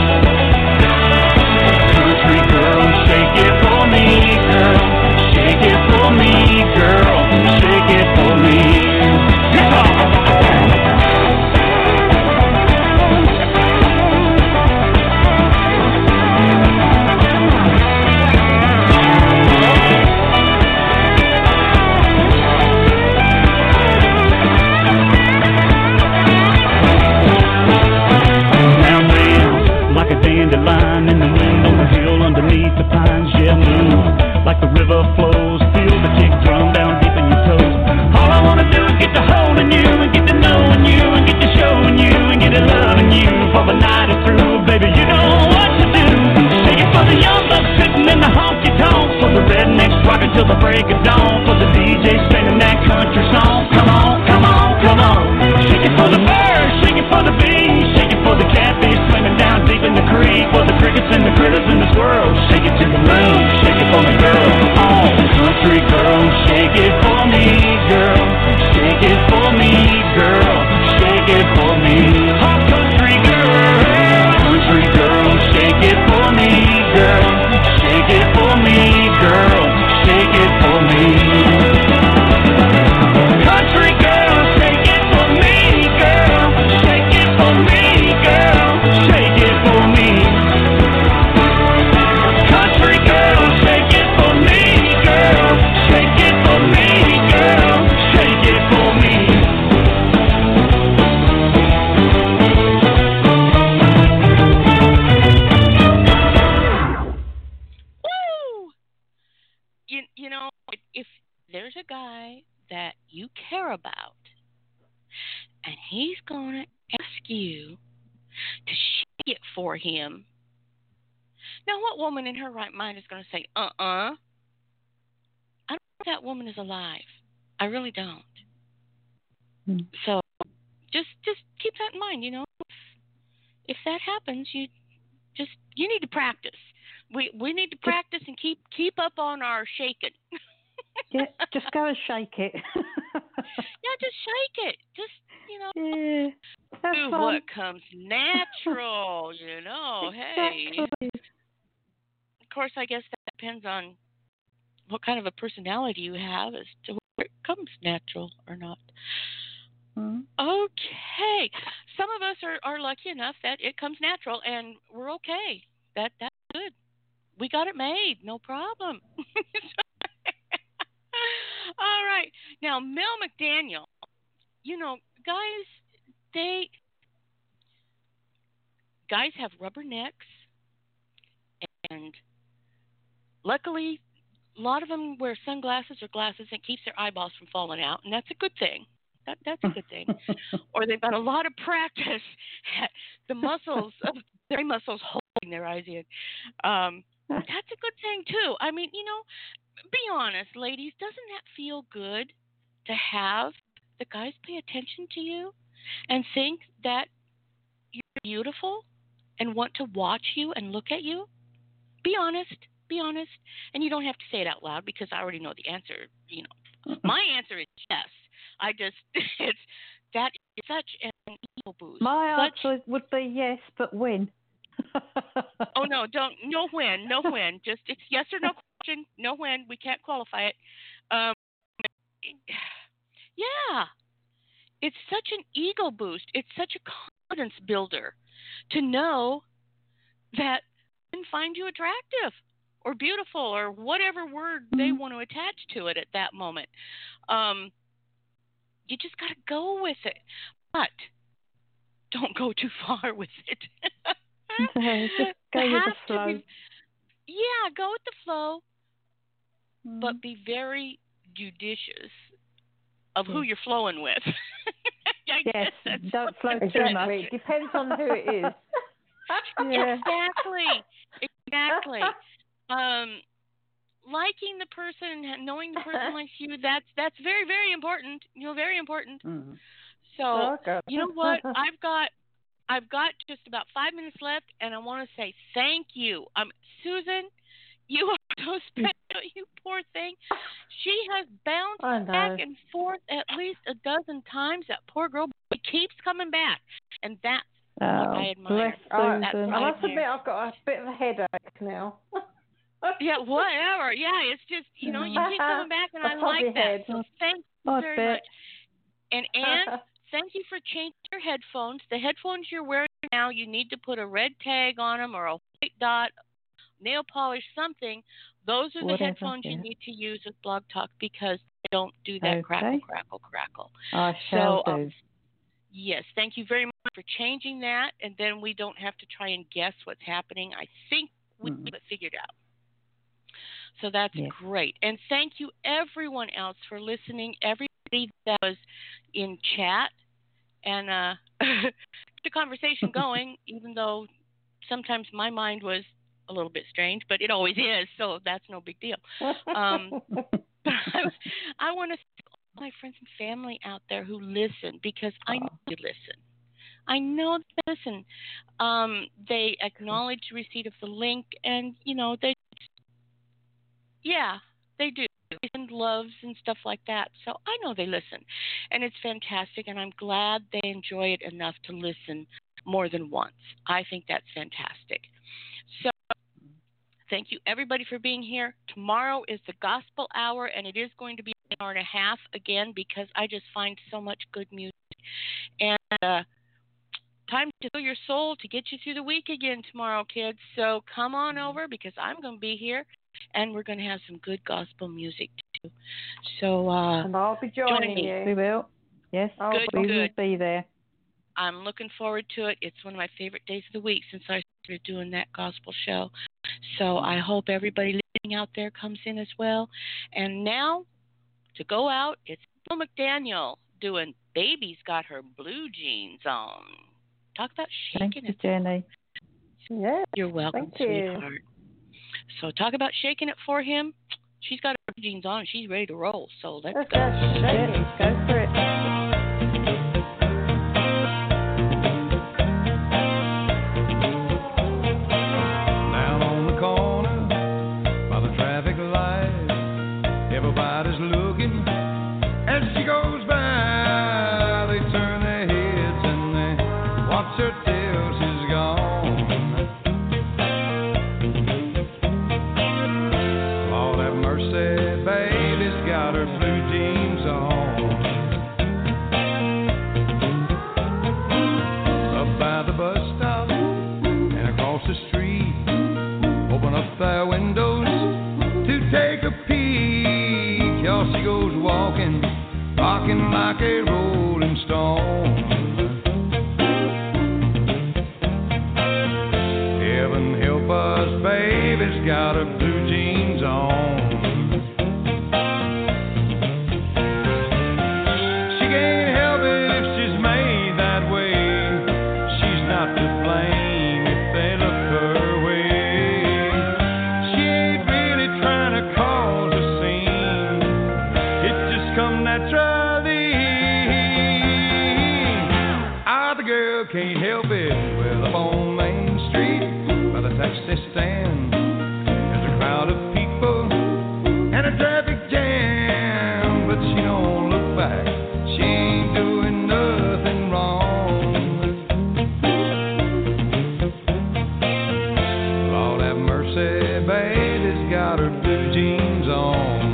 Country girl, shake it for me, girl. Shake it for me, girl. Shake it for me. Dandelion in the wind on the hill underneath the pines, yeah, move like the river flows. Feel the kick drum down deep in your toes. All I wanna do is get to holding you and get to knowing you and get to showing you and get to loving you for the night is through, baby. You know what to do. Shake it for the young bucks sitting in the honky tonks, for the rednecks rocking till the break of dawn, for the DJ spinning that country song. Come on, come on, come on. Shake it for the birds, shake it for the bees, shake it for the catfish swimming down deep in the creek, for the crickets and the critters and the squirrels. Shake it to the moon, shake it for me, girl. Oh, country girl, shake it for me, girl. Shake it for me, girl. Shake it for me. Oh, country girl, shake it for me, girl. Shake it for me, girl. Shake it for me. Country girl, shake it for me, girl. Shake it for me, girl. Shake it for me. Country girl, shake it for me, girl. Shake it for me, girl. Shake it for me. Woo! You know, if there's a guy that you care about and he's going to ask you to shake it for him. Now, what woman in her right mind is going to say, I don't think that woman is alive. I really don't. So just keep that in mind, If that happens, you need to practice. We need to practice and keep up on our shaking. Yeah, just go and shake it. Yeah, just shake it. Just, Yeah, do what comes natural, Hey. Exactly. Of course, I guess that depends on what kind of a personality you have as to whether it comes natural or not. Okay. Some of us are lucky enough that it comes natural, and we're okay. That's good. We got it made. No problem. All right. Now, Mel McDaniel, guys have rubber necks, and luckily, a lot of them wear sunglasses or glasses and keeps their eyeballs from falling out, and that's a good thing. That's a good thing. Or they've got a lot of practice at the muscles of their muscles holding their eyes in. That's a good thing too. I mean, be honest, ladies. Doesn't that feel good to have the guys pay attention to you and think that you're beautiful and want to watch you and look at you? Be honest. Be honest. And you don't have to say it out loud because I already know the answer. My answer is yes. It's such an ego boost. My answer would be yes, but when? Oh, no, don't. No when. Just, it's yes or no question. No when. We can't qualify it. Yeah. It's such an ego boost. It's such a confidence builder to know that men find you attractive or beautiful or whatever word they want to attach to it at that moment. You just got to go with it. But don't go too far with it. Just go with the flow. Go with the flow, but be very judicious of who you're flowing with. Yes, don't flow too much. Exactly. Depends on who it is. Exactly. Liking the person, knowing the person likes you, that's very, very important. Very important. So, you know what? I've got just about 5 minutes left, and I want to say thank you. Susan, you are so special, you poor thing. She has bounced back and forth at least a dozen times. That poor girl, she keeps coming back, and that's what I admire. I must admit, I've got a bit of a headache now. Yeah, whatever. Yeah, it's just, you keep coming back, and I like that. So thank you very much. And Anne, thank you for changing your headphones. The headphones you're wearing now, you need to put a red tag on them or a white dot, nail polish, something. Those are the headphones you need to use with Blog Talk because they don't do that crackle. I shall do. Yes, thank you very much for changing that, and then we don't have to try and guess what's happening. I think we have it figured out. So that's great. And thank you, everyone else, for listening, everybody that was in chat, and the conversation going, even though sometimes my mind was a little bit strange, but it always is, so that's no big deal. I want to thank all my friends and family out there who listen, because I know you listen. I know they listen. They acknowledge receipt of the link, and, they do. They send loves and stuff like that. So I know they listen. And it's fantastic, and I'm glad they enjoy it enough to listen more than once. I think that's fantastic. So thank you, everybody, for being here. Tomorrow is the Gospel Hour, and it is going to be an hour and a half again because I just find so much good music. And time to fill your soul to get you through the week again tomorrow, kids. So come on over because I'm going to be here. And we're going to have some good gospel music, too. So, and I'll be joining you. We will. Yes, we will be there. I'm looking forward to it. It's one of my favorite days of the week since I started doing that gospel show. So I hope everybody listening out there comes in as well. And now, to go out, it's Bill McDaniel doing baby's got her blue jeans on. Talk about shaking Thank you, it. Jenny. Yeah. You're welcome, Thank you. sweetheart. So talk about shaking it for him. She's got her blue jeans on. She's ready to roll. So let's Let's go. just shake it. Go for it. Down on the corner by the traffic light, everybody's looking as she goes by. They turn their heads and they watch her till she's gone. Lord have mercy, baby's got her blue jeans on. Up by the bus stop and across the street, open up their windows to take a peek. Y'all, she goes walking, rocking like a rolling stone. Heaven help us, baby's got her blue jeans on. She can't help it if she's made that way. She's not to blame if they look her way. She ain't really trying to cause a scene. It just come naturally. The girl can't help it. Well, up on Main Street by the taxi stand, there's a crowd of people and a traffic jam, but she don't look back. She ain't doing nothing wrong. Lord have mercy, baby's got her blue jeans on.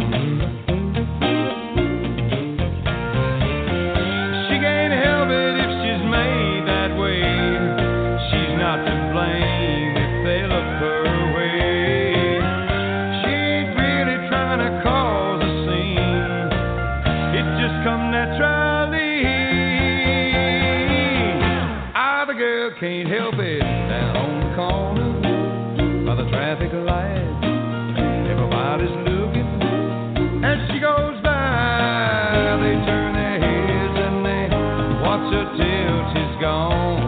She can't help it if she's made that way. She's not to blame if they look her way. She ain't really trying to cause a scene. It just come naturally. The girl can't help it. Down on the corner by the traffic light, everybody's looking as she goes by. They turn their heads and they watch her till she's gone.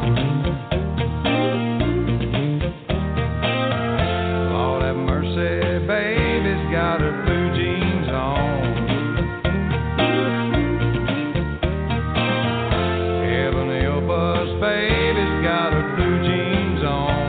Lord have mercy, baby's got her blue jeans on. Heaven help us, baby's got her blue jeans on.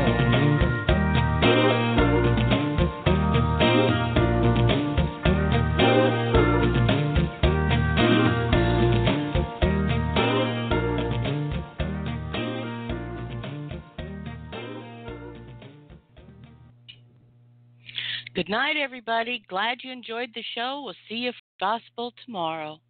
Good night, everybody. Glad you enjoyed the show. We'll see you for gospel tomorrow.